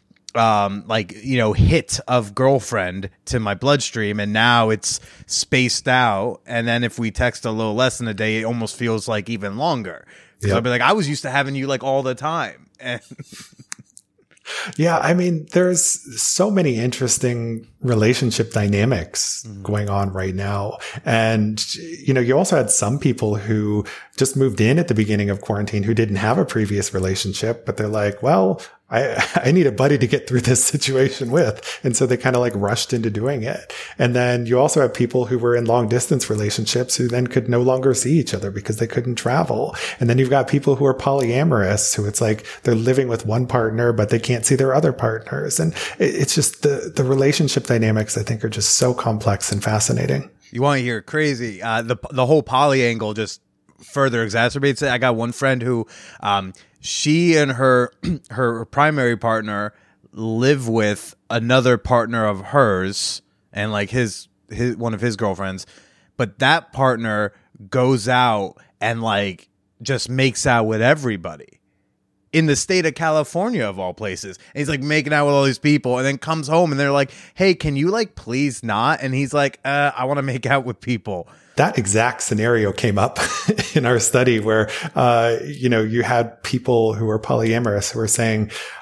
um like, you know, hit of girlfriend to my bloodstream, and now it's spaced out, and then if we text a little less than a day, it almost feels like even longer. Because yep. I'll be like, I was used to having you like all the time. And yeah, I mean, there's so many interesting relationship dynamics mm-hmm. going on right now. And, you know, you also had some people who just moved in at the beginning of quarantine who didn't have a previous relationship, but they're like, well, I, I need a buddy to get through this situation with. And so they kind of like rushed into doing it. And then you also have people who were in long distance relationships who then could no longer see each other because they couldn't travel. And then you've got people who are polyamorous, who it's like they're living with one partner, but they can't see their other partners. And it's just the, the relationship dynamics, I think, are just so complex and fascinating. You want to hear crazy? Uh, the, the whole poly angle just further exacerbates it. I got one friend who, um, she and her her primary partner live with another partner of hers and like his his one of his girlfriends, but that partner goes out and like just makes out with everybody in the state of California of all places. And he's like making out with all these people, and then comes home and they're like, "Hey, can you like please not?" And he's like, uh, "I want to make out with people." That exact scenario came up in our study where, uh, you know, you had people who were polyamorous who were saying,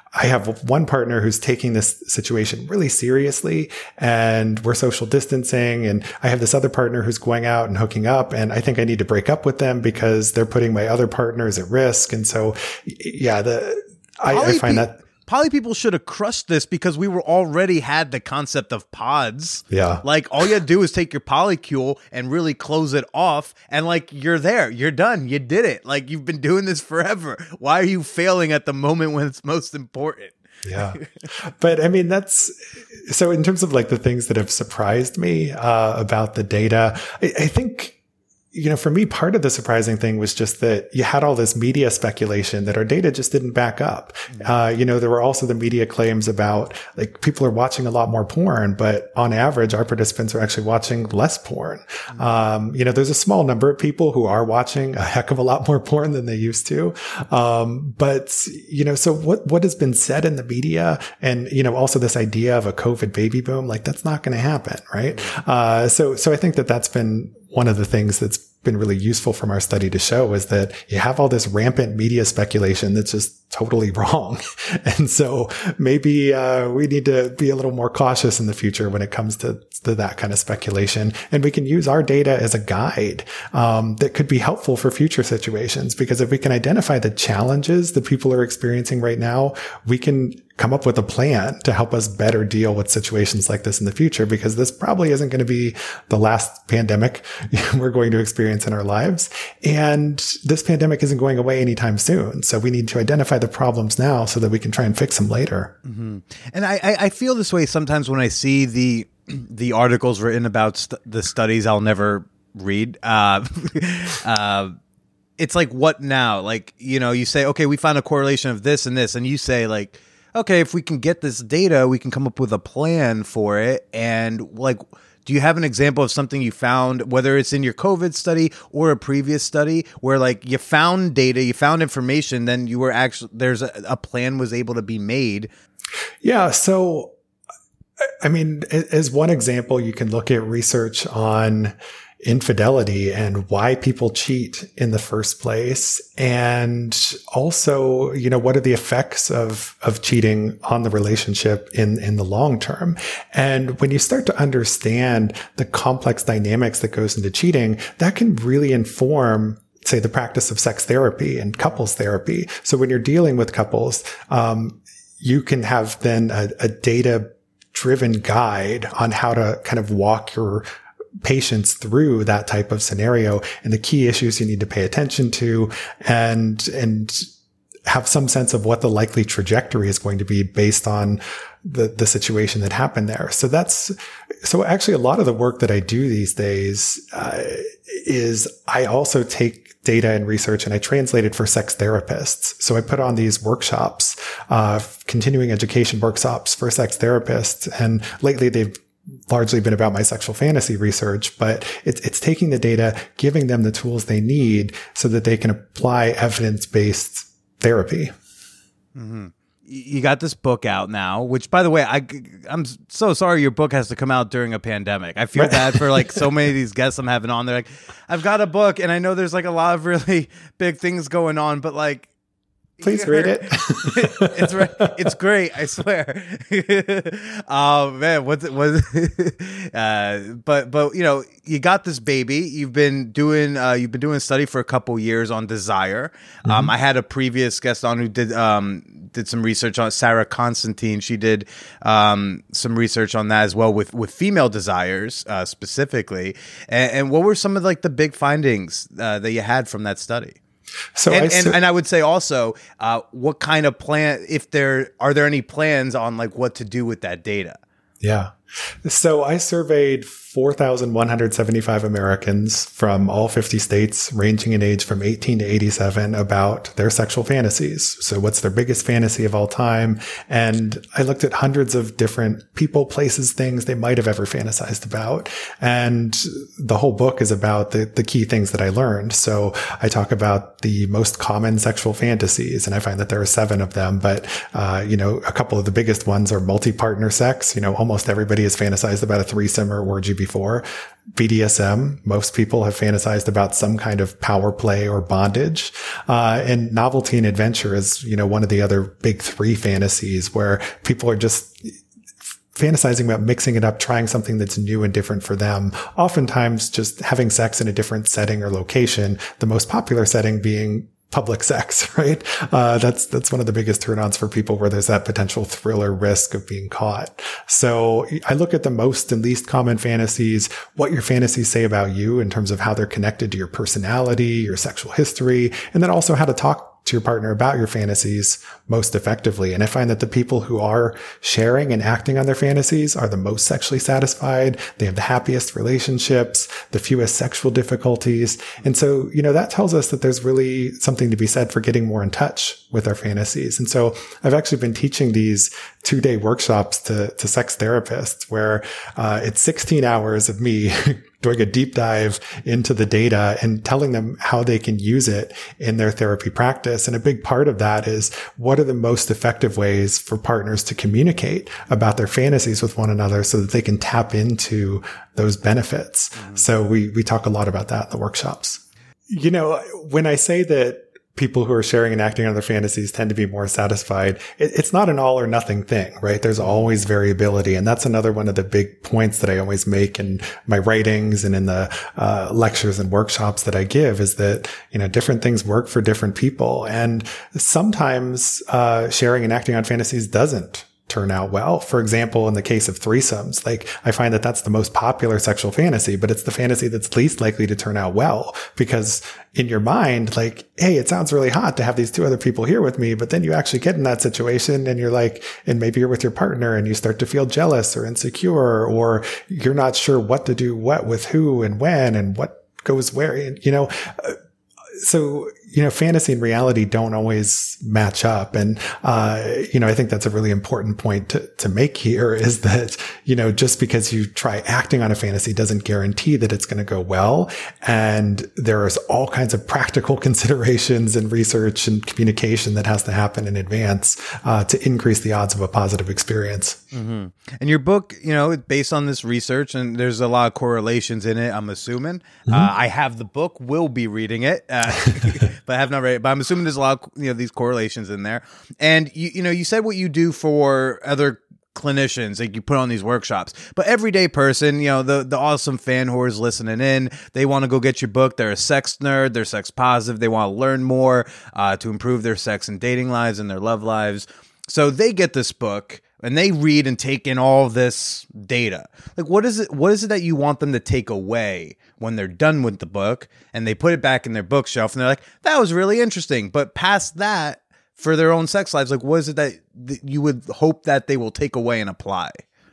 I have one partner who's taking this situation really seriously, and we're social distancing. And I have this other partner who's going out and hooking up. And I think I need to break up with them because they're putting my other partners at risk. And so, yeah, the, I, I find pe- that. Poly people should have crushed this because we were already had the concept of pods. Yeah. Like all you had to do is take your polycule and really close it off. And like, you're there, you're done. You did it. Like you've been doing this forever. Why are you failing at the moment when it's most important? Yeah. But I mean, that's so in terms of like the things that have surprised me uh, about the data, I, I think, you know, for me, part of the surprising thing was just that you had all this media speculation that our data just didn't back up. Uh, you know, there were also the media claims about like people are watching a lot more porn, but on average, our participants are actually watching less porn. Um, you know, there's a small number of people who are watching a heck of a lot more porn than they used to. Um, but, you know, so what, what has been said in the media and, you know, also this idea of a COVID baby boom, like that's not going to happen. Right. Uh, so, so I think that that's been one of the things that's been really useful from our study to show is that you have all this rampant media speculation that's just totally wrong. And so maybe uh, we need to be a little more cautious in the future when it comes to, to that kind of speculation. And we can use our data as a guide um, that could be helpful for future situations, because if we can identify the challenges that people are experiencing right now, we can come up with a plan to help us better deal with situations like this in the future, because this probably isn't going to be the last pandemic we're going to experience in our lives. And this pandemic isn't going away anytime soon. So we need to identify the problems now so that we can try and fix them later. Mm-hmm. And I, I feel this way sometimes when I see the, the articles written about st- the studies I'll never read. Uh, uh, it's like, what now? Like, you know, you say, okay, we found a correlation of this and this. And you say like, okay, if we can get this data, we can come up with a plan for it. And like, do you have an example of something you found, whether it's in your COVID study or a previous study, where like you found data, you found information, then you were actually, there's a, a plan was able to be made? Yeah. So, I mean, as one example, you can look at research on infidelity and why people cheat in the first place. And also, you know, what are the effects of, of cheating on the relationship in, in the long term? And when you start to understand the complex dynamics that goes into cheating, that can really inform, say, the practice of sex therapy and couples therapy. So when you're dealing with couples, um, you can have then a, a data driven guide on how to kind of walk your patients through that type of scenario and the key issues you need to pay attention to, and, and have some sense of what the likely trajectory is going to be based on the, the situation that happened there. So that's, so actually a lot of the work that I do these days, uh, is I also take data and research and I translate it for sex therapists. So I put on these workshops, uh, continuing education workshops for sex therapists. And lately they've largely been about my sexual fantasy research, but it's, it's taking the data, giving them the tools they need so that they can apply evidence-based therapy. Mm-hmm. You got this book out now, which, by the way, I, I'm so sorry your book has to come out during a pandemic. I feel bad for like so many of these guests I'm having on. They're like, I've got a book and I know there's like a lot of really big things going on, but like, please read it. it's right. It's great. I swear. Oh man, what's it was? uh, but but you know, you got this baby. You've been doing uh, you've been doing a study for a couple years on desire. Mm-hmm. Um, I had a previous guest on who did um did some research on Sarah Constantine. She did um some research on that as well with with female desires uh, specifically. And, and what were some of like the big findings uh, that you had from that study? So and, I and, and I would say also, uh, what kind of plan, if there are there any plans on like what to do with that data? Yeah. So I surveyed four thousand one hundred seventy-five Americans from all fifty states, ranging in age from eighteen to eighty-seven, about their sexual fantasies. So what's their biggest fantasy of all time? And I looked at hundreds of different people, places, things they might have ever fantasized about. And the whole book is about the, the key things that I learned. So I talk about the most common sexual fantasies, and I find that there are seven of them. But, uh, you know, a couple of the biggest ones are multi-partner sex. You know, almost everybody everybody has fantasized about a threesome or orgy before. B D S M, most people have fantasized about some kind of power play or bondage. Uh, and novelty and adventure is, you know, one of the other big three fantasies where people are just fantasizing about mixing it up, trying something that's new and different for them. Oftentimes just having sex in a different setting or location, the most popular setting being public sex, right? Uh, that's, that's one of the biggest turn-ons for people where there's that potential thrill or risk of being caught. So I look at the most and least common fantasies, what your fantasies say about you in terms of how they're connected to your personality, your sexual history, and then also how to talk to your partner about your fantasies most effectively. And I find that the people who are sharing and acting on their fantasies are the most sexually satisfied. They have the happiest relationships, the fewest sexual difficulties. And so, you know, that tells us that there's really something to be said for getting more in touch with our fantasies. And so I've actually been teaching these two day workshops to, to sex therapists where, uh, it's sixteen hours of me doing a deep dive into the data and telling them how they can use it in their therapy practice. And a big part of that is what are the most effective ways for partners to communicate about their fantasies with one another so that they can tap into those benefits. Mm-hmm. So we, we talk a lot about that in the workshops. You know, when I say that people who are sharing and acting on their fantasies tend to be more satisfied, it, it's not an all or nothing thing, right? There's always variability. And that's another one of the big points that I always make in my writings and in the uh, lectures and workshops that I give is that, you know, different things work for different people. And sometimes uh, sharing and acting on fantasies doesn't turn out well. For example, in the case of threesomes, like I find that that's the most popular sexual fantasy, but it's the fantasy that's least likely to turn out well because in your mind, like, hey, it sounds really hot to have these two other people here with me, but then you actually get in that situation and you're like, and maybe you're with your partner and you start to feel jealous or insecure, or you're not sure what to do, what with who and when and what goes where, you know, so, you know, fantasy and reality don't always match up. And, uh, you know, I think that's a really important point to, to make here is that, you know, just because you try acting on a fantasy doesn't guarantee that it's going to go well. And there's all kinds of practical considerations and research and communication that has to happen in advance, uh, to increase the odds of a positive experience. Mm-hmm. And your book, you know, it's based on this research and there's a lot of correlations in it, I'm assuming. Mm-hmm. Uh, I have the book, will be reading it. Uh, but I have not read it. But I'm assuming there's a lot of, you know, these correlations in there. And you, you know, you said what you do for other clinicians, like you put on these workshops. But everyday person, you know, the the awesome fan whores listening in, they want to go get your book. They're a sex nerd. They're sex positive. They want to learn more uh, to improve their sex and dating lives and their love lives. So they get this book and they read and take in all this data. Like, what is it? What is it that you want them to take away when they're done with the book and they put it back in their bookshelf and they're like, that was really interesting. But past that, for their own sex lives, like, what is it that, that you would hope that they will take away and apply?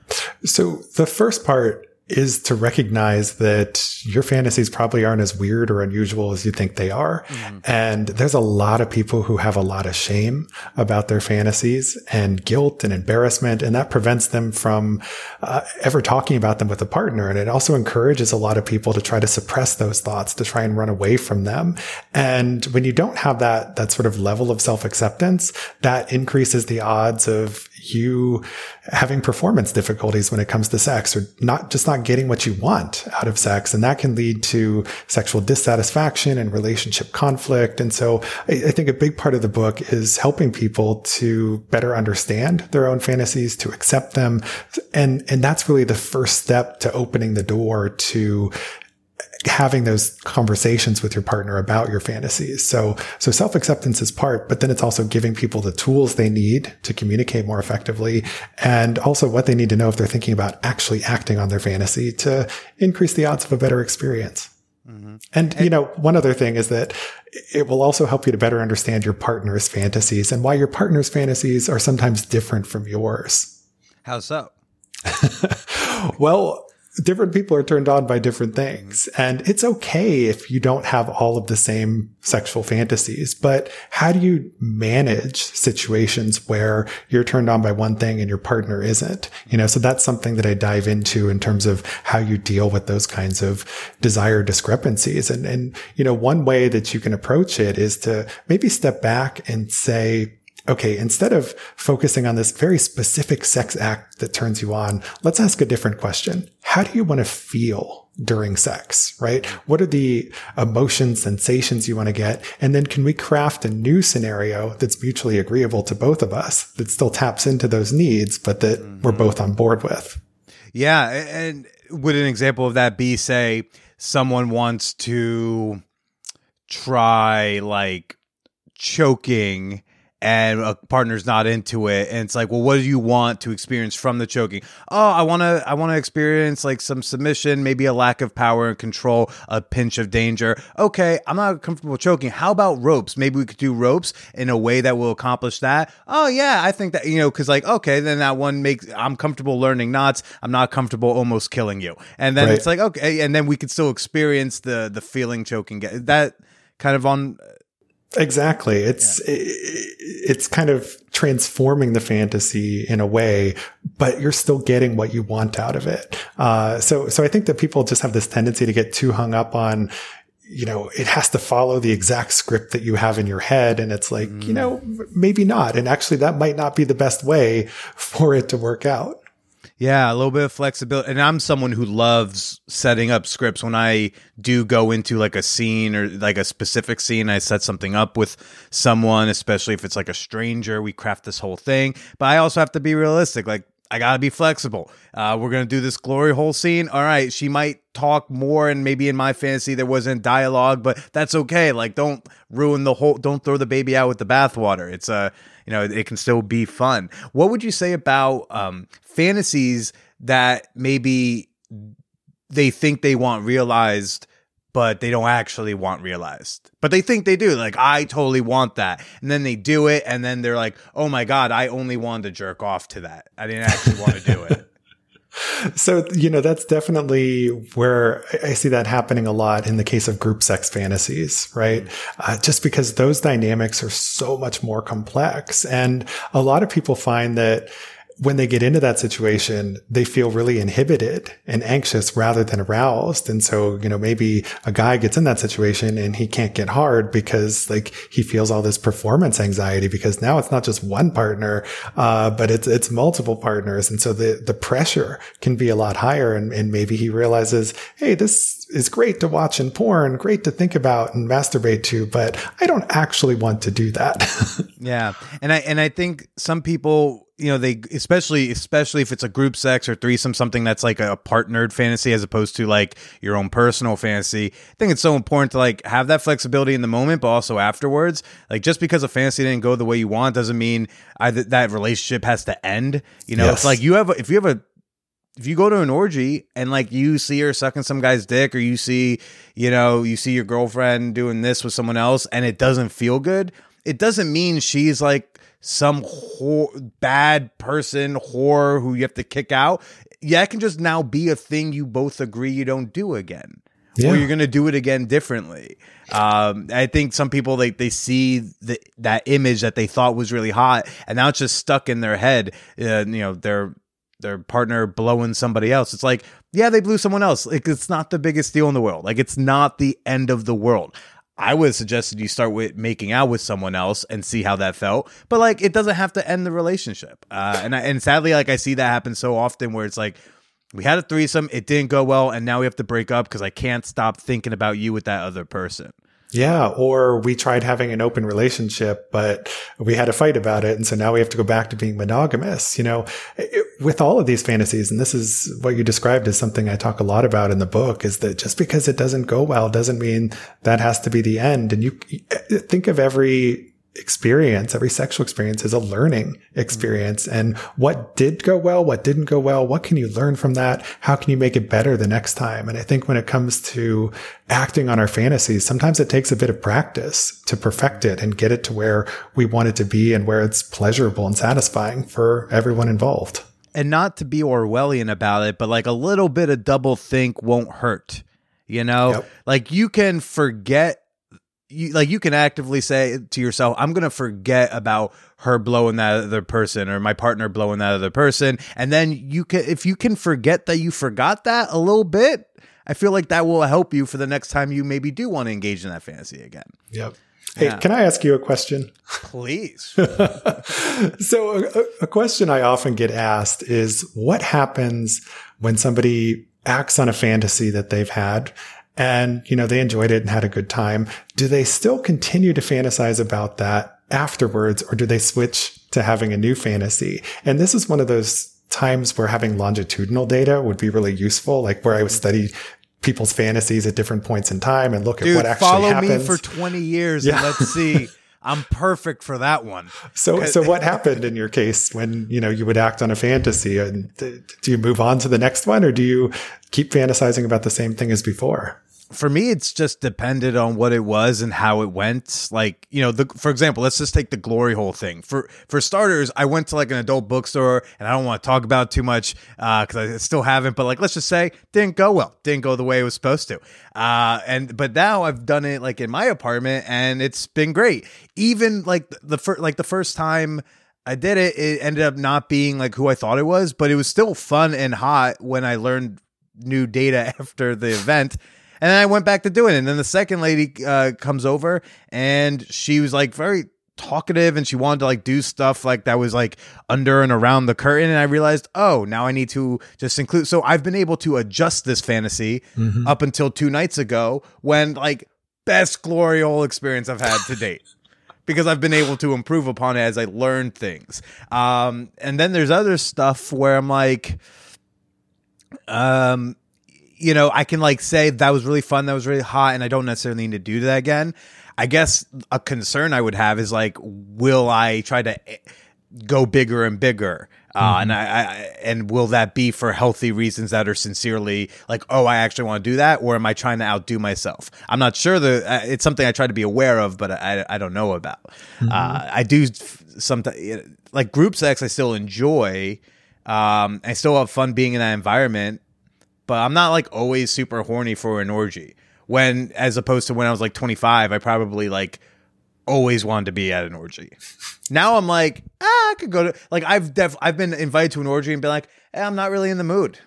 So the first part is to recognize that your fantasies probably aren't as weird or unusual as you think they are. Mm-hmm. And there's a lot of people who have a lot of shame about their fantasies and guilt and embarrassment, and that prevents them from uh, ever talking about them with a partner. And it also encourages a lot of people to try to suppress those thoughts, to try and run away from them. And when you don't have that, that sort of level of self-acceptance, that increases the odds of you having performance difficulties when it comes to sex, or not just not getting what you want out of sex. And that can lead to sexual dissatisfaction and relationship conflict. And so I, I think a big part of the book is helping people to better understand their own fantasies, to accept them. And, and that's really the first step to opening the door to having those conversations with your partner about your fantasies. So, so self-acceptance is part, but then it's also giving people the tools they need to communicate more effectively, and also what they need to know if they're thinking about actually acting on their fantasy to increase the odds of a better experience. Mm-hmm. And, and, you know, one other thing is that it will also help you to better understand your partner's fantasies and why your partner's fantasies are sometimes different from yours. How so? Well, different people are turned on by different things, and it's okay if you don't have all of the same sexual fantasies, but how do you manage situations where you're turned on by one thing and your partner isn't? You know, so that's something that I dive into in terms of how you deal with those kinds of desire discrepancies. And, and, you know, one way that you can approach it is to maybe step back and say, okay, instead of focusing on this very specific sex act that turns you on, let's ask a different question. How do you want to feel during sex, right? What are the emotions, sensations you want to get? And then can we craft a new scenario that's mutually agreeable to both of us, that still taps into those needs, but that mm-hmm. we're both on board with? Yeah. And would an example of that be, say, someone wants to try like choking and a partner's not into it, and it's like, well, what do you want to experience from the choking? Oh, I want to I want to experience like some submission, maybe a lack of power and control, a pinch of danger. Okay, I'm not comfortable choking. How about ropes? Maybe we could do ropes in a way that will accomplish that. Oh yeah, I think that, you know, because like, okay, then that one makes, I'm comfortable learning knots. I'm not comfortable almost killing you. And then right. it's like, okay, and then we could still experience the the feeling choking. That kind of on... Exactly. It's yeah. it, it's kind of transforming the fantasy in a way, but you're still getting what you want out of it. Uh, so so I think that people just have this tendency to get too hung up on, you know, it has to follow the exact script that you have in your head, and it's like, mm. you know, maybe not. And actually, that might not be the best way for it to work out. Yeah, a little bit of flexibility. And I'm someone who loves setting up scripts. When I do go into like a scene or like a specific scene, I set something up with someone, especially if it's like a stranger, we craft this whole thing. But I also have to be realistic. Like, I got to be flexible. Uh, we're going to do this glory hole scene. All right, she might talk more, and maybe in my fantasy there wasn't dialogue, but that's okay. Like, don't ruin the whole, don't throw the baby out with the bathwater. It's a, uh, you know, it can still be fun. What would you say about um, fantasies that maybe they think they want realized, but they don't actually want realized, but they think they do? Like, I totally want that. And then they do it. And then they're like, oh my God, I only wanted to jerk off to that. I didn't actually want to do it. So, you know, that's definitely where I see that happening a lot in the case of group sex fantasies, right? Uh, just because those dynamics are so much more complex. And a lot of people find that when they get into that situation, they feel really inhibited and anxious rather than aroused. And so, you know, maybe a guy gets in that situation and he can't get hard because like he feels all this performance anxiety, because now it's not just one partner, uh, but it's, it's multiple partners. And so the, the pressure can be a lot higher. And, and maybe he realizes, hey, this is great to watch in porn, great to think about and masturbate to, but I don't actually want to do that. Yeah. And I, and I think some people, you know, they, especially, especially if it's a group sex or threesome, something that's like a partnered fantasy as opposed to like your own personal fantasy. I think it's so important to like have that flexibility in the moment, but also afterwards. Like, just because a fantasy didn't go the way you want doesn't mean either that relationship has to end. You know, yes. It's like you have, a, if you have a, if you go to an orgy and like you see her sucking some guy's dick, or you see, you know, you see your girlfriend doing this with someone else and it doesn't feel good, it doesn't mean she's like some whore, bad person, whore who you have to kick out. Yeah, it can just now be a thing you both agree you don't do again. Yeah. Or you're going to do it again differently. Um, I think some people, they, they see the, that image that they thought was really hot, and now it's just stuck in their head. Uh, you know, their their partner blowing somebody else. It's like, yeah, they blew someone else. Like, it's not the biggest deal in the world. Like, it's not the end of the world. I would have suggested you start with making out with someone else and see how that felt. But like, it doesn't have to end the relationship. Uh, and I, and sadly, like, I see that happen so often where it's like, we had a threesome, it didn't go well, and now we have to break up because I can't stop thinking about you with that other person. Yeah. Or we tried having an open relationship, but we had a fight about it. And so now we have to go back to being monogamous. You know, it, with all of these fantasies, and this is what you described as something I talk a lot about in the book, is that just because it doesn't go well doesn't mean that has to be the end. And you think of every experience, every sexual experience is a learning experience. And what did go well, what didn't go well, what can you learn from that? How can you make it better the next time? And I think when it comes to acting on our fantasies, sometimes it takes a bit of practice to perfect it and get it to where we want it to be and where it's pleasurable and satisfying for everyone involved. And not to be Orwellian about it, but like a little bit of double think won't hurt. You know, yep. Like you can forget You, like you can actively say to yourself, I'm going to forget about her blowing that other person or my partner blowing that other person. And then you can, if you can forget that you forgot that a little bit, I feel like that will help you for the next time you maybe do want to engage in that fantasy again. Yep. Hey, Yeah. can I ask you a question? Please. So a, a question I often get asked is what happens when somebody acts on a fantasy that they've had and, you know, they enjoyed it and had a good time. Do they still continue to fantasize about that afterwards, or do they switch to having a new fantasy? And this is one of those times where having longitudinal data would be really useful, like where I would study people's fantasies at different points in time and look Dude, at what actually follow happens. me for twenty years Yeah. and let's see. I'm perfect for that one. So, so what happened in your case when, you know, you would act on a fantasy, and do you move on to the next one, or do you keep fantasizing about the same thing as before? For me, it's just depended on what it was and how it went. Like, you know, the, for example, let's just take the glory hole thing. For for starters, I went to like an adult bookstore, and I don't want to talk about it too much because uh, I still haven't. But like, let's just say, didn't go well. Didn't go the way it was supposed to. Uh, and but now I've done it like in my apartment, and it's been great. Even like the first like the first time I did it, it ended up not being like who I thought it was, but it was still fun and hot when I learned new data after the event. And then I went back to doing it. And then the second lady uh, comes over, and she was like very talkative, and she wanted to like do stuff like that was like under and around the curtain. And I realized, oh, now I need to just include. So I've been able to adjust this fantasy mm-hmm. up until two nights ago, when like best glory hole experience I've had to date. Because I've been able to improve upon it as I learn things. Um, and then there's other stuff where I'm like, um, you know, I can like say that was really fun, that was really hot, and I don't necessarily need to do that again. I guess a concern I would have is like, will I try to go bigger and bigger? Uh, mm-hmm. And I, I and will that be for healthy reasons that are sincerely like, oh, I actually want to do that, or am I trying to outdo myself? I'm not sure. The uh, it's something I try to be aware of, but I I don't know about. Mm-hmm. Uh, I do sometimes like group sex. I still enjoy. Um, I still have fun being in that environment, but I'm not like always super horny for an orgy. When as opposed to when I was like twenty-five, I probably like always wanted to be at an orgy. Now I'm like, ah, I could go to like I've def I've been invited to an orgy and been like, eh, I'm not really in the mood.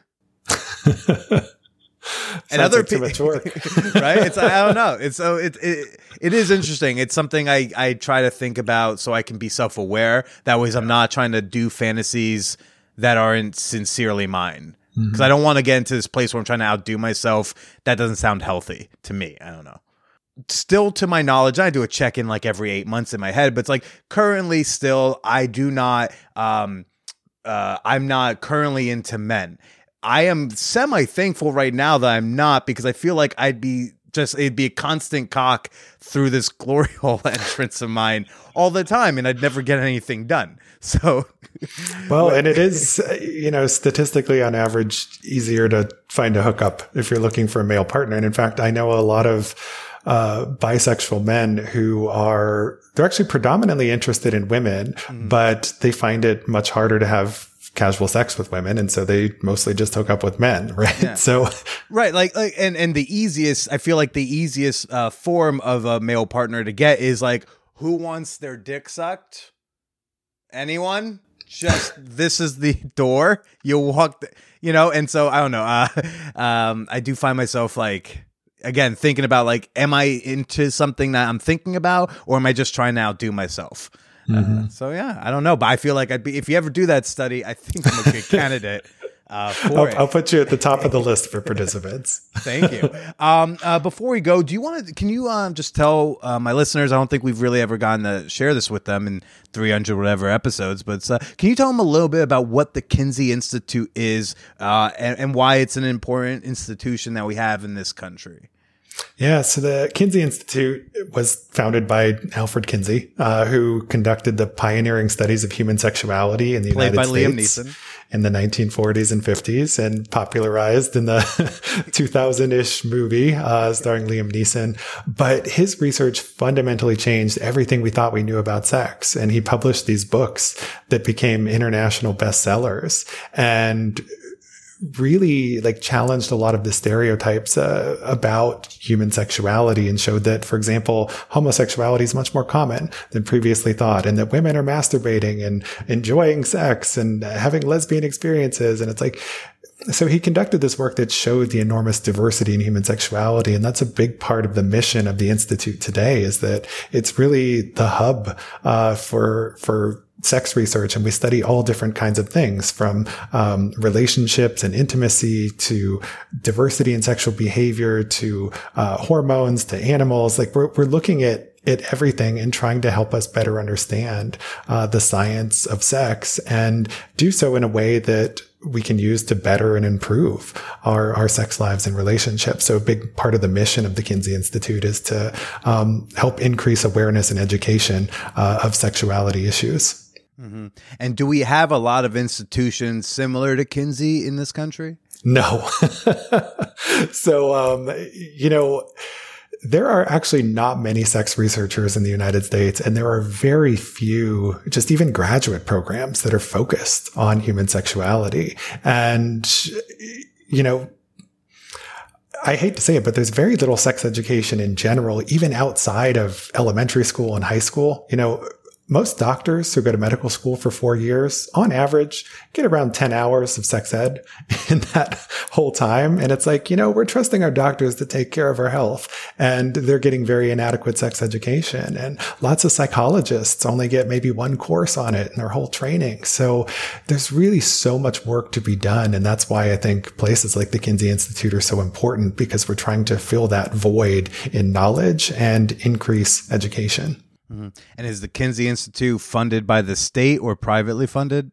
And other like people, right? It's I don't know. It's so it, it it is interesting. It's something I I try to think about so I can be self aware. That way, I'm not trying to do fantasies that aren't sincerely mine. Because mm-hmm. I don't want to get into this place where I'm trying to outdo myself. That doesn't sound healthy to me. I don't know. Still, to my knowledge, I do a check-in like every eight months in my head, but it's like currently still, I do not, um, uh, I'm not currently into men. I am semi-thankful right now that I'm not, because I feel like I'd be just, it'd be a constant cock through this glory hole entrance of mine all the time, and I'd never get anything done. So, well, and it is, you know, statistically on average, easier to find a hookup if you're looking for a male partner. And in fact, I know a lot of uh, bisexual men who are, they're actually predominantly interested in women, mm-hmm. but they find it much harder to have casual sex with women. And so they mostly just hook up with men. Right. Yeah. So, right. Like, like, and, and the easiest, I feel like the easiest uh, form of a male partner to get is like, who wants their dick sucked? Anyone? Just this is the door. You walk, th- you know, and so I don't know. Uh, um, I do find myself like, again, thinking about like, am I into something that I'm thinking about, or am I just trying to outdo myself? Mm-hmm. Uh, so yeah, I don't know, but I feel like I'd be, if you ever do that study, I think I'm a good candidate. Uh, for I'll, it. I'll put you at the top of the list for participants. Thank you. Um, uh, before we go, do you want to, can you um, just tell uh, my listeners, I don't think we've really ever gotten to share this with them in three hundred whatever episodes, but uh, can you tell them a little bit about what the Kinsey Institute is uh, and, and why it's an important institution that we have in this country? Yeah, so the Kinsey Institute was founded by Alfred Kinsey, uh, who conducted the pioneering studies of human sexuality in the Played United by States Liam Neeson. In the nineteen forties and fifties, and popularized in the two thousand-ish movie uh, starring Liam Neeson. But his research fundamentally changed everything we thought we knew about sex, and he published these books that became international bestsellers and really like challenged a lot of the stereotypes uh, about human sexuality, and showed that, for example, homosexuality is much more common than previously thought, and that women are masturbating and enjoying sex and having lesbian experiences. And it's like, so he conducted this work that showed the enormous diversity in human sexuality. And that's a big part of the mission of the Institute today, is that it's really the hub uh, for, for sex research. And we study all different kinds of things, from um, relationships and intimacy to diversity in sexual behavior to uh, hormones to animals. Like we're, we're looking at at everything and trying to help us better understand uh, the science of sex, and do so in a way that we can use to better and improve our, our sex lives and relationships. So a big part of the mission of the Kinsey Institute is to um, help increase awareness and education uh, of sexuality issues. Mm-hmm. And do we have a lot of institutions similar to Kinsey in this country? No. So, um, you know, there are actually not many sex researchers in the United States, and there are very few, just even graduate programs that are focused on human sexuality. And, you know, I hate to say it, but there's very little sex education in general, even outside of elementary school and high school. You know, most doctors who go to medical school for four years, on average, get around ten hours of sex ed in that whole time. And it's like, you know, we're trusting our doctors to take care of our health, and they're getting very inadequate sex education. And lots of psychologists only get maybe one course on it in their whole training. So there's really so much work to be done. And that's why I think places like the Kinsey Institute are so important, because we're trying to fill that void in knowledge and increase education. Mm-hmm. And is the Kinsey Institute funded by the state or privately funded?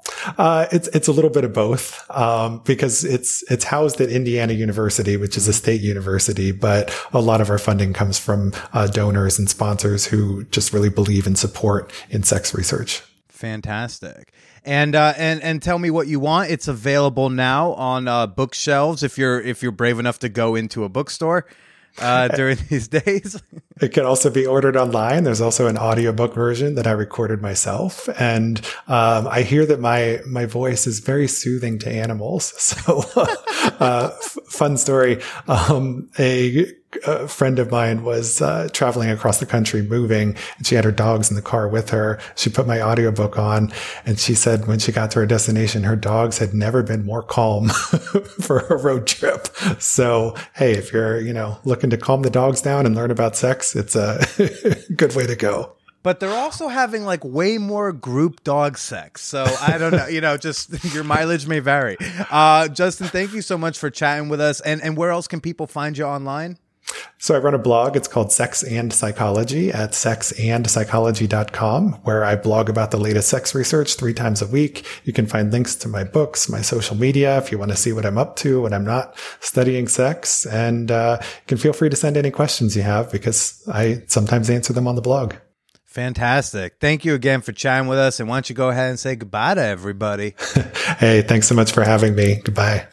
Uh, it's, it's a little bit of both, um, because it's, it's housed at Indiana University, which is a state university, but a lot of our funding comes from uh, donors and sponsors who just really believe and support in sex research. Fantastic. And, uh, and, and tell me what you want. It's available now on, uh, bookshelves if you're, if you're brave enough to go into a bookstore. Uh, during these days. It can also be ordered online. There's also an audiobook version that I recorded myself. And um, I hear that my my voice is very soothing to animals. So uh, f- fun story. Um, a, a friend of mine was uh, traveling across the country moving, and she had her dogs in the car with her. She put my audiobook on, and she said when she got to her destination, her dogs had never been more calm for a road trip. So, hey, if you're, you know, looking to calm the dogs down and learn about sex, it's a good way to go. But they're also having like way more group dog sex. So I don't know, you know, just your mileage may vary. Uh, Justin, thank you so much for chatting with us. And, and where else can people find you online? So I run a blog. It's called Sex and Psychology at sex and psychology dot com, where I blog about the latest sex research three times a week. You can find links to my books, my social media, if you want to see what I'm up to when I'm not studying sex. And uh, you can feel free to send any questions you have, because I sometimes answer them on the blog. Fantastic. Thank you again for chatting with us. And why don't you go ahead and say goodbye to everybody? Hey, thanks so much for having me. Goodbye.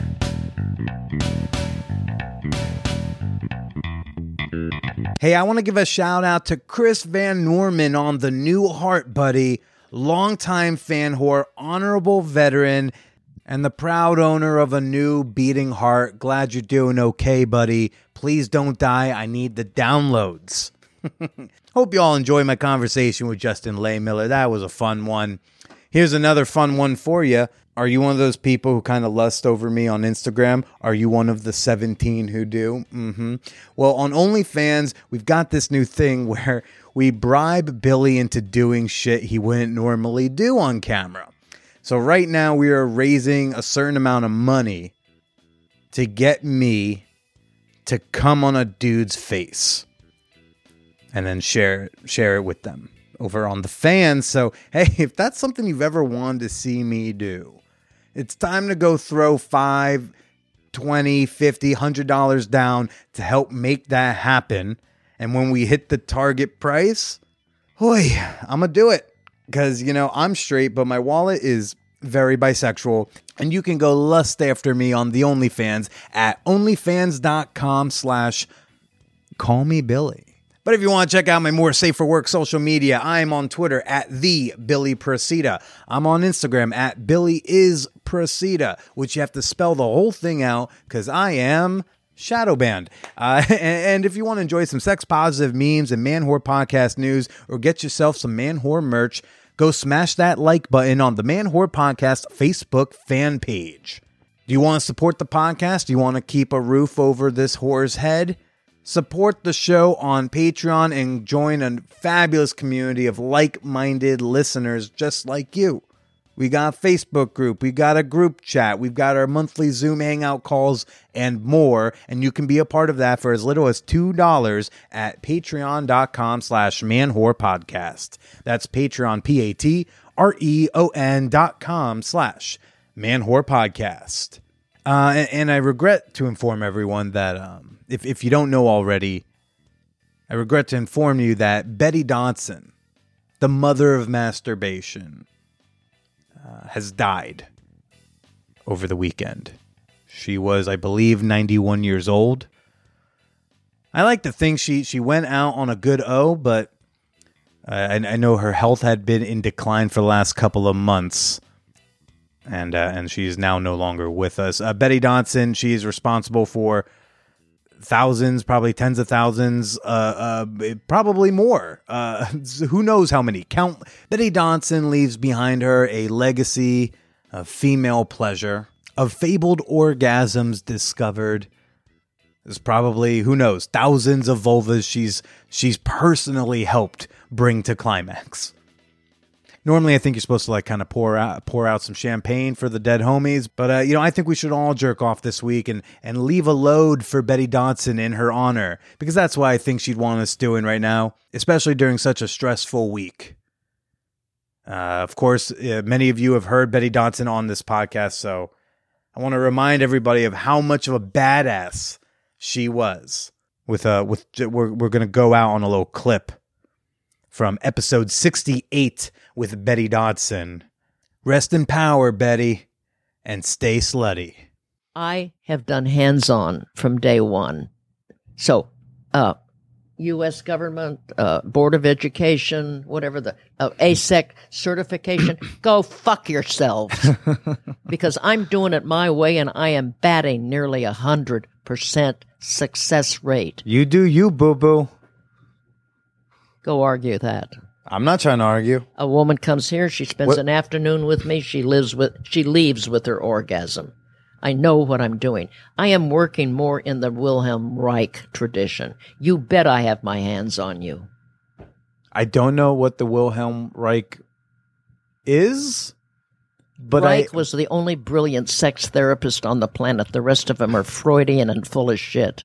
Hey, I want to give a shout out to Chris Van Norman on the new Heart Buddy, longtime fan whore, honorable veteran, and the proud owner of a new beating heart. Glad you're doing okay, buddy. Please don't die. I need the downloads. Hope you all enjoy my conversation with Justin Lehmiller. That was a fun one. Here's another fun one for you. Are you one of those people who kind of lust over me on Instagram? Are you one of the seventeen who do? Mm-hmm. Well, on OnlyFans, we've got this new thing where we bribe Billy into doing shit he wouldn't normally do on camera. So right now we are raising a certain amount of money to get me to come on a dude's face and then share it, share it with them over on the fans. So, hey, if that's something you've ever wanted to see me do, it's time to go throw five, twenty, fifty, one hundred dollars down to help make that happen. And when we hit the target price, boy, I'm going to do it. Because, you know, I'm straight, but my wallet is very bisexual. And you can go lust after me on the OnlyFans at onlyfans.com slash call me Billy. But if you want to check out my more safe for work social media, I am on Twitter at the Billy Procida. I'm on Instagram at Billy is Procida, which you have to spell the whole thing out because I am shadow banned. Uh, and, and if you want to enjoy some sex positive memes and man whore podcast news, or get yourself some man whore merch, go smash that like button on the Man Whore Podcast Facebook fan page. Do Do you want to support the podcast? Do you want to keep a roof over this whore's head? Support the show on Patreon and join a fabulous community of like-minded listeners just like you. We got a Facebook group. We got a group chat. We've got our monthly Zoom hangout calls and more. And you can be a part of that for as little as two dollars at patreon.com slash manwhorepodcast. That's Patreon, P A T R E O N dot com slash manwhorepodcast. Uh, and, and I regret to inform everyone that um, if, if you don't know already, I regret to inform you that Betty Dodson, the mother of masturbation, uh, has died over the weekend. She was, I believe, ninety-one years old. I like to think she, she went out on a good O, but uh, I, I know her health had been in decline for the last couple of months. And uh, and she's now no longer with us. Uh, Betty Dodson, she's responsible for thousands, probably tens of thousands, uh, uh, probably more. Uh, who knows how many? Count. Betty Dodson leaves behind her a legacy of female pleasure, of fabled orgasms discovered. There's probably, who knows, thousands of vulvas she's she's personally helped bring to climax. Normally, I think you're supposed to like kind of pour out pour out some champagne for the dead homies, but uh, you know, I think we should all jerk off this week and and leave a load for Betty Dodson in her honor, because that's what I think she'd want us doing right now, especially during such a stressful week. Uh, of course, uh, many of you have heard Betty Dodson on this podcast, so I want to remind everybody of how much of a badass she was. With uh, with we're we're gonna go out on a little clip from episode sixty-eight with Betty Dodson. Rest in power, Betty, and stay slutty. I have done hands-on from day one. So, uh, U S government, uh, Board of Education, whatever the, uh, A S E C certification, go fuck yourselves. Because I'm doing it my way and I am batting nearly a hundred percent success rate. You do you, boo-boo. Go argue that. I'm not trying to argue. A woman comes here, she spends What? an afternoon with me, she lives with, she leaves with her orgasm. I know what I'm doing. I am working more in the Wilhelm Reich tradition. You bet I have my hands on you. I don't know what the Wilhelm Reich is, but Reich I was the only brilliant sex therapist on the planet. The rest of them are Freudian and full of shit.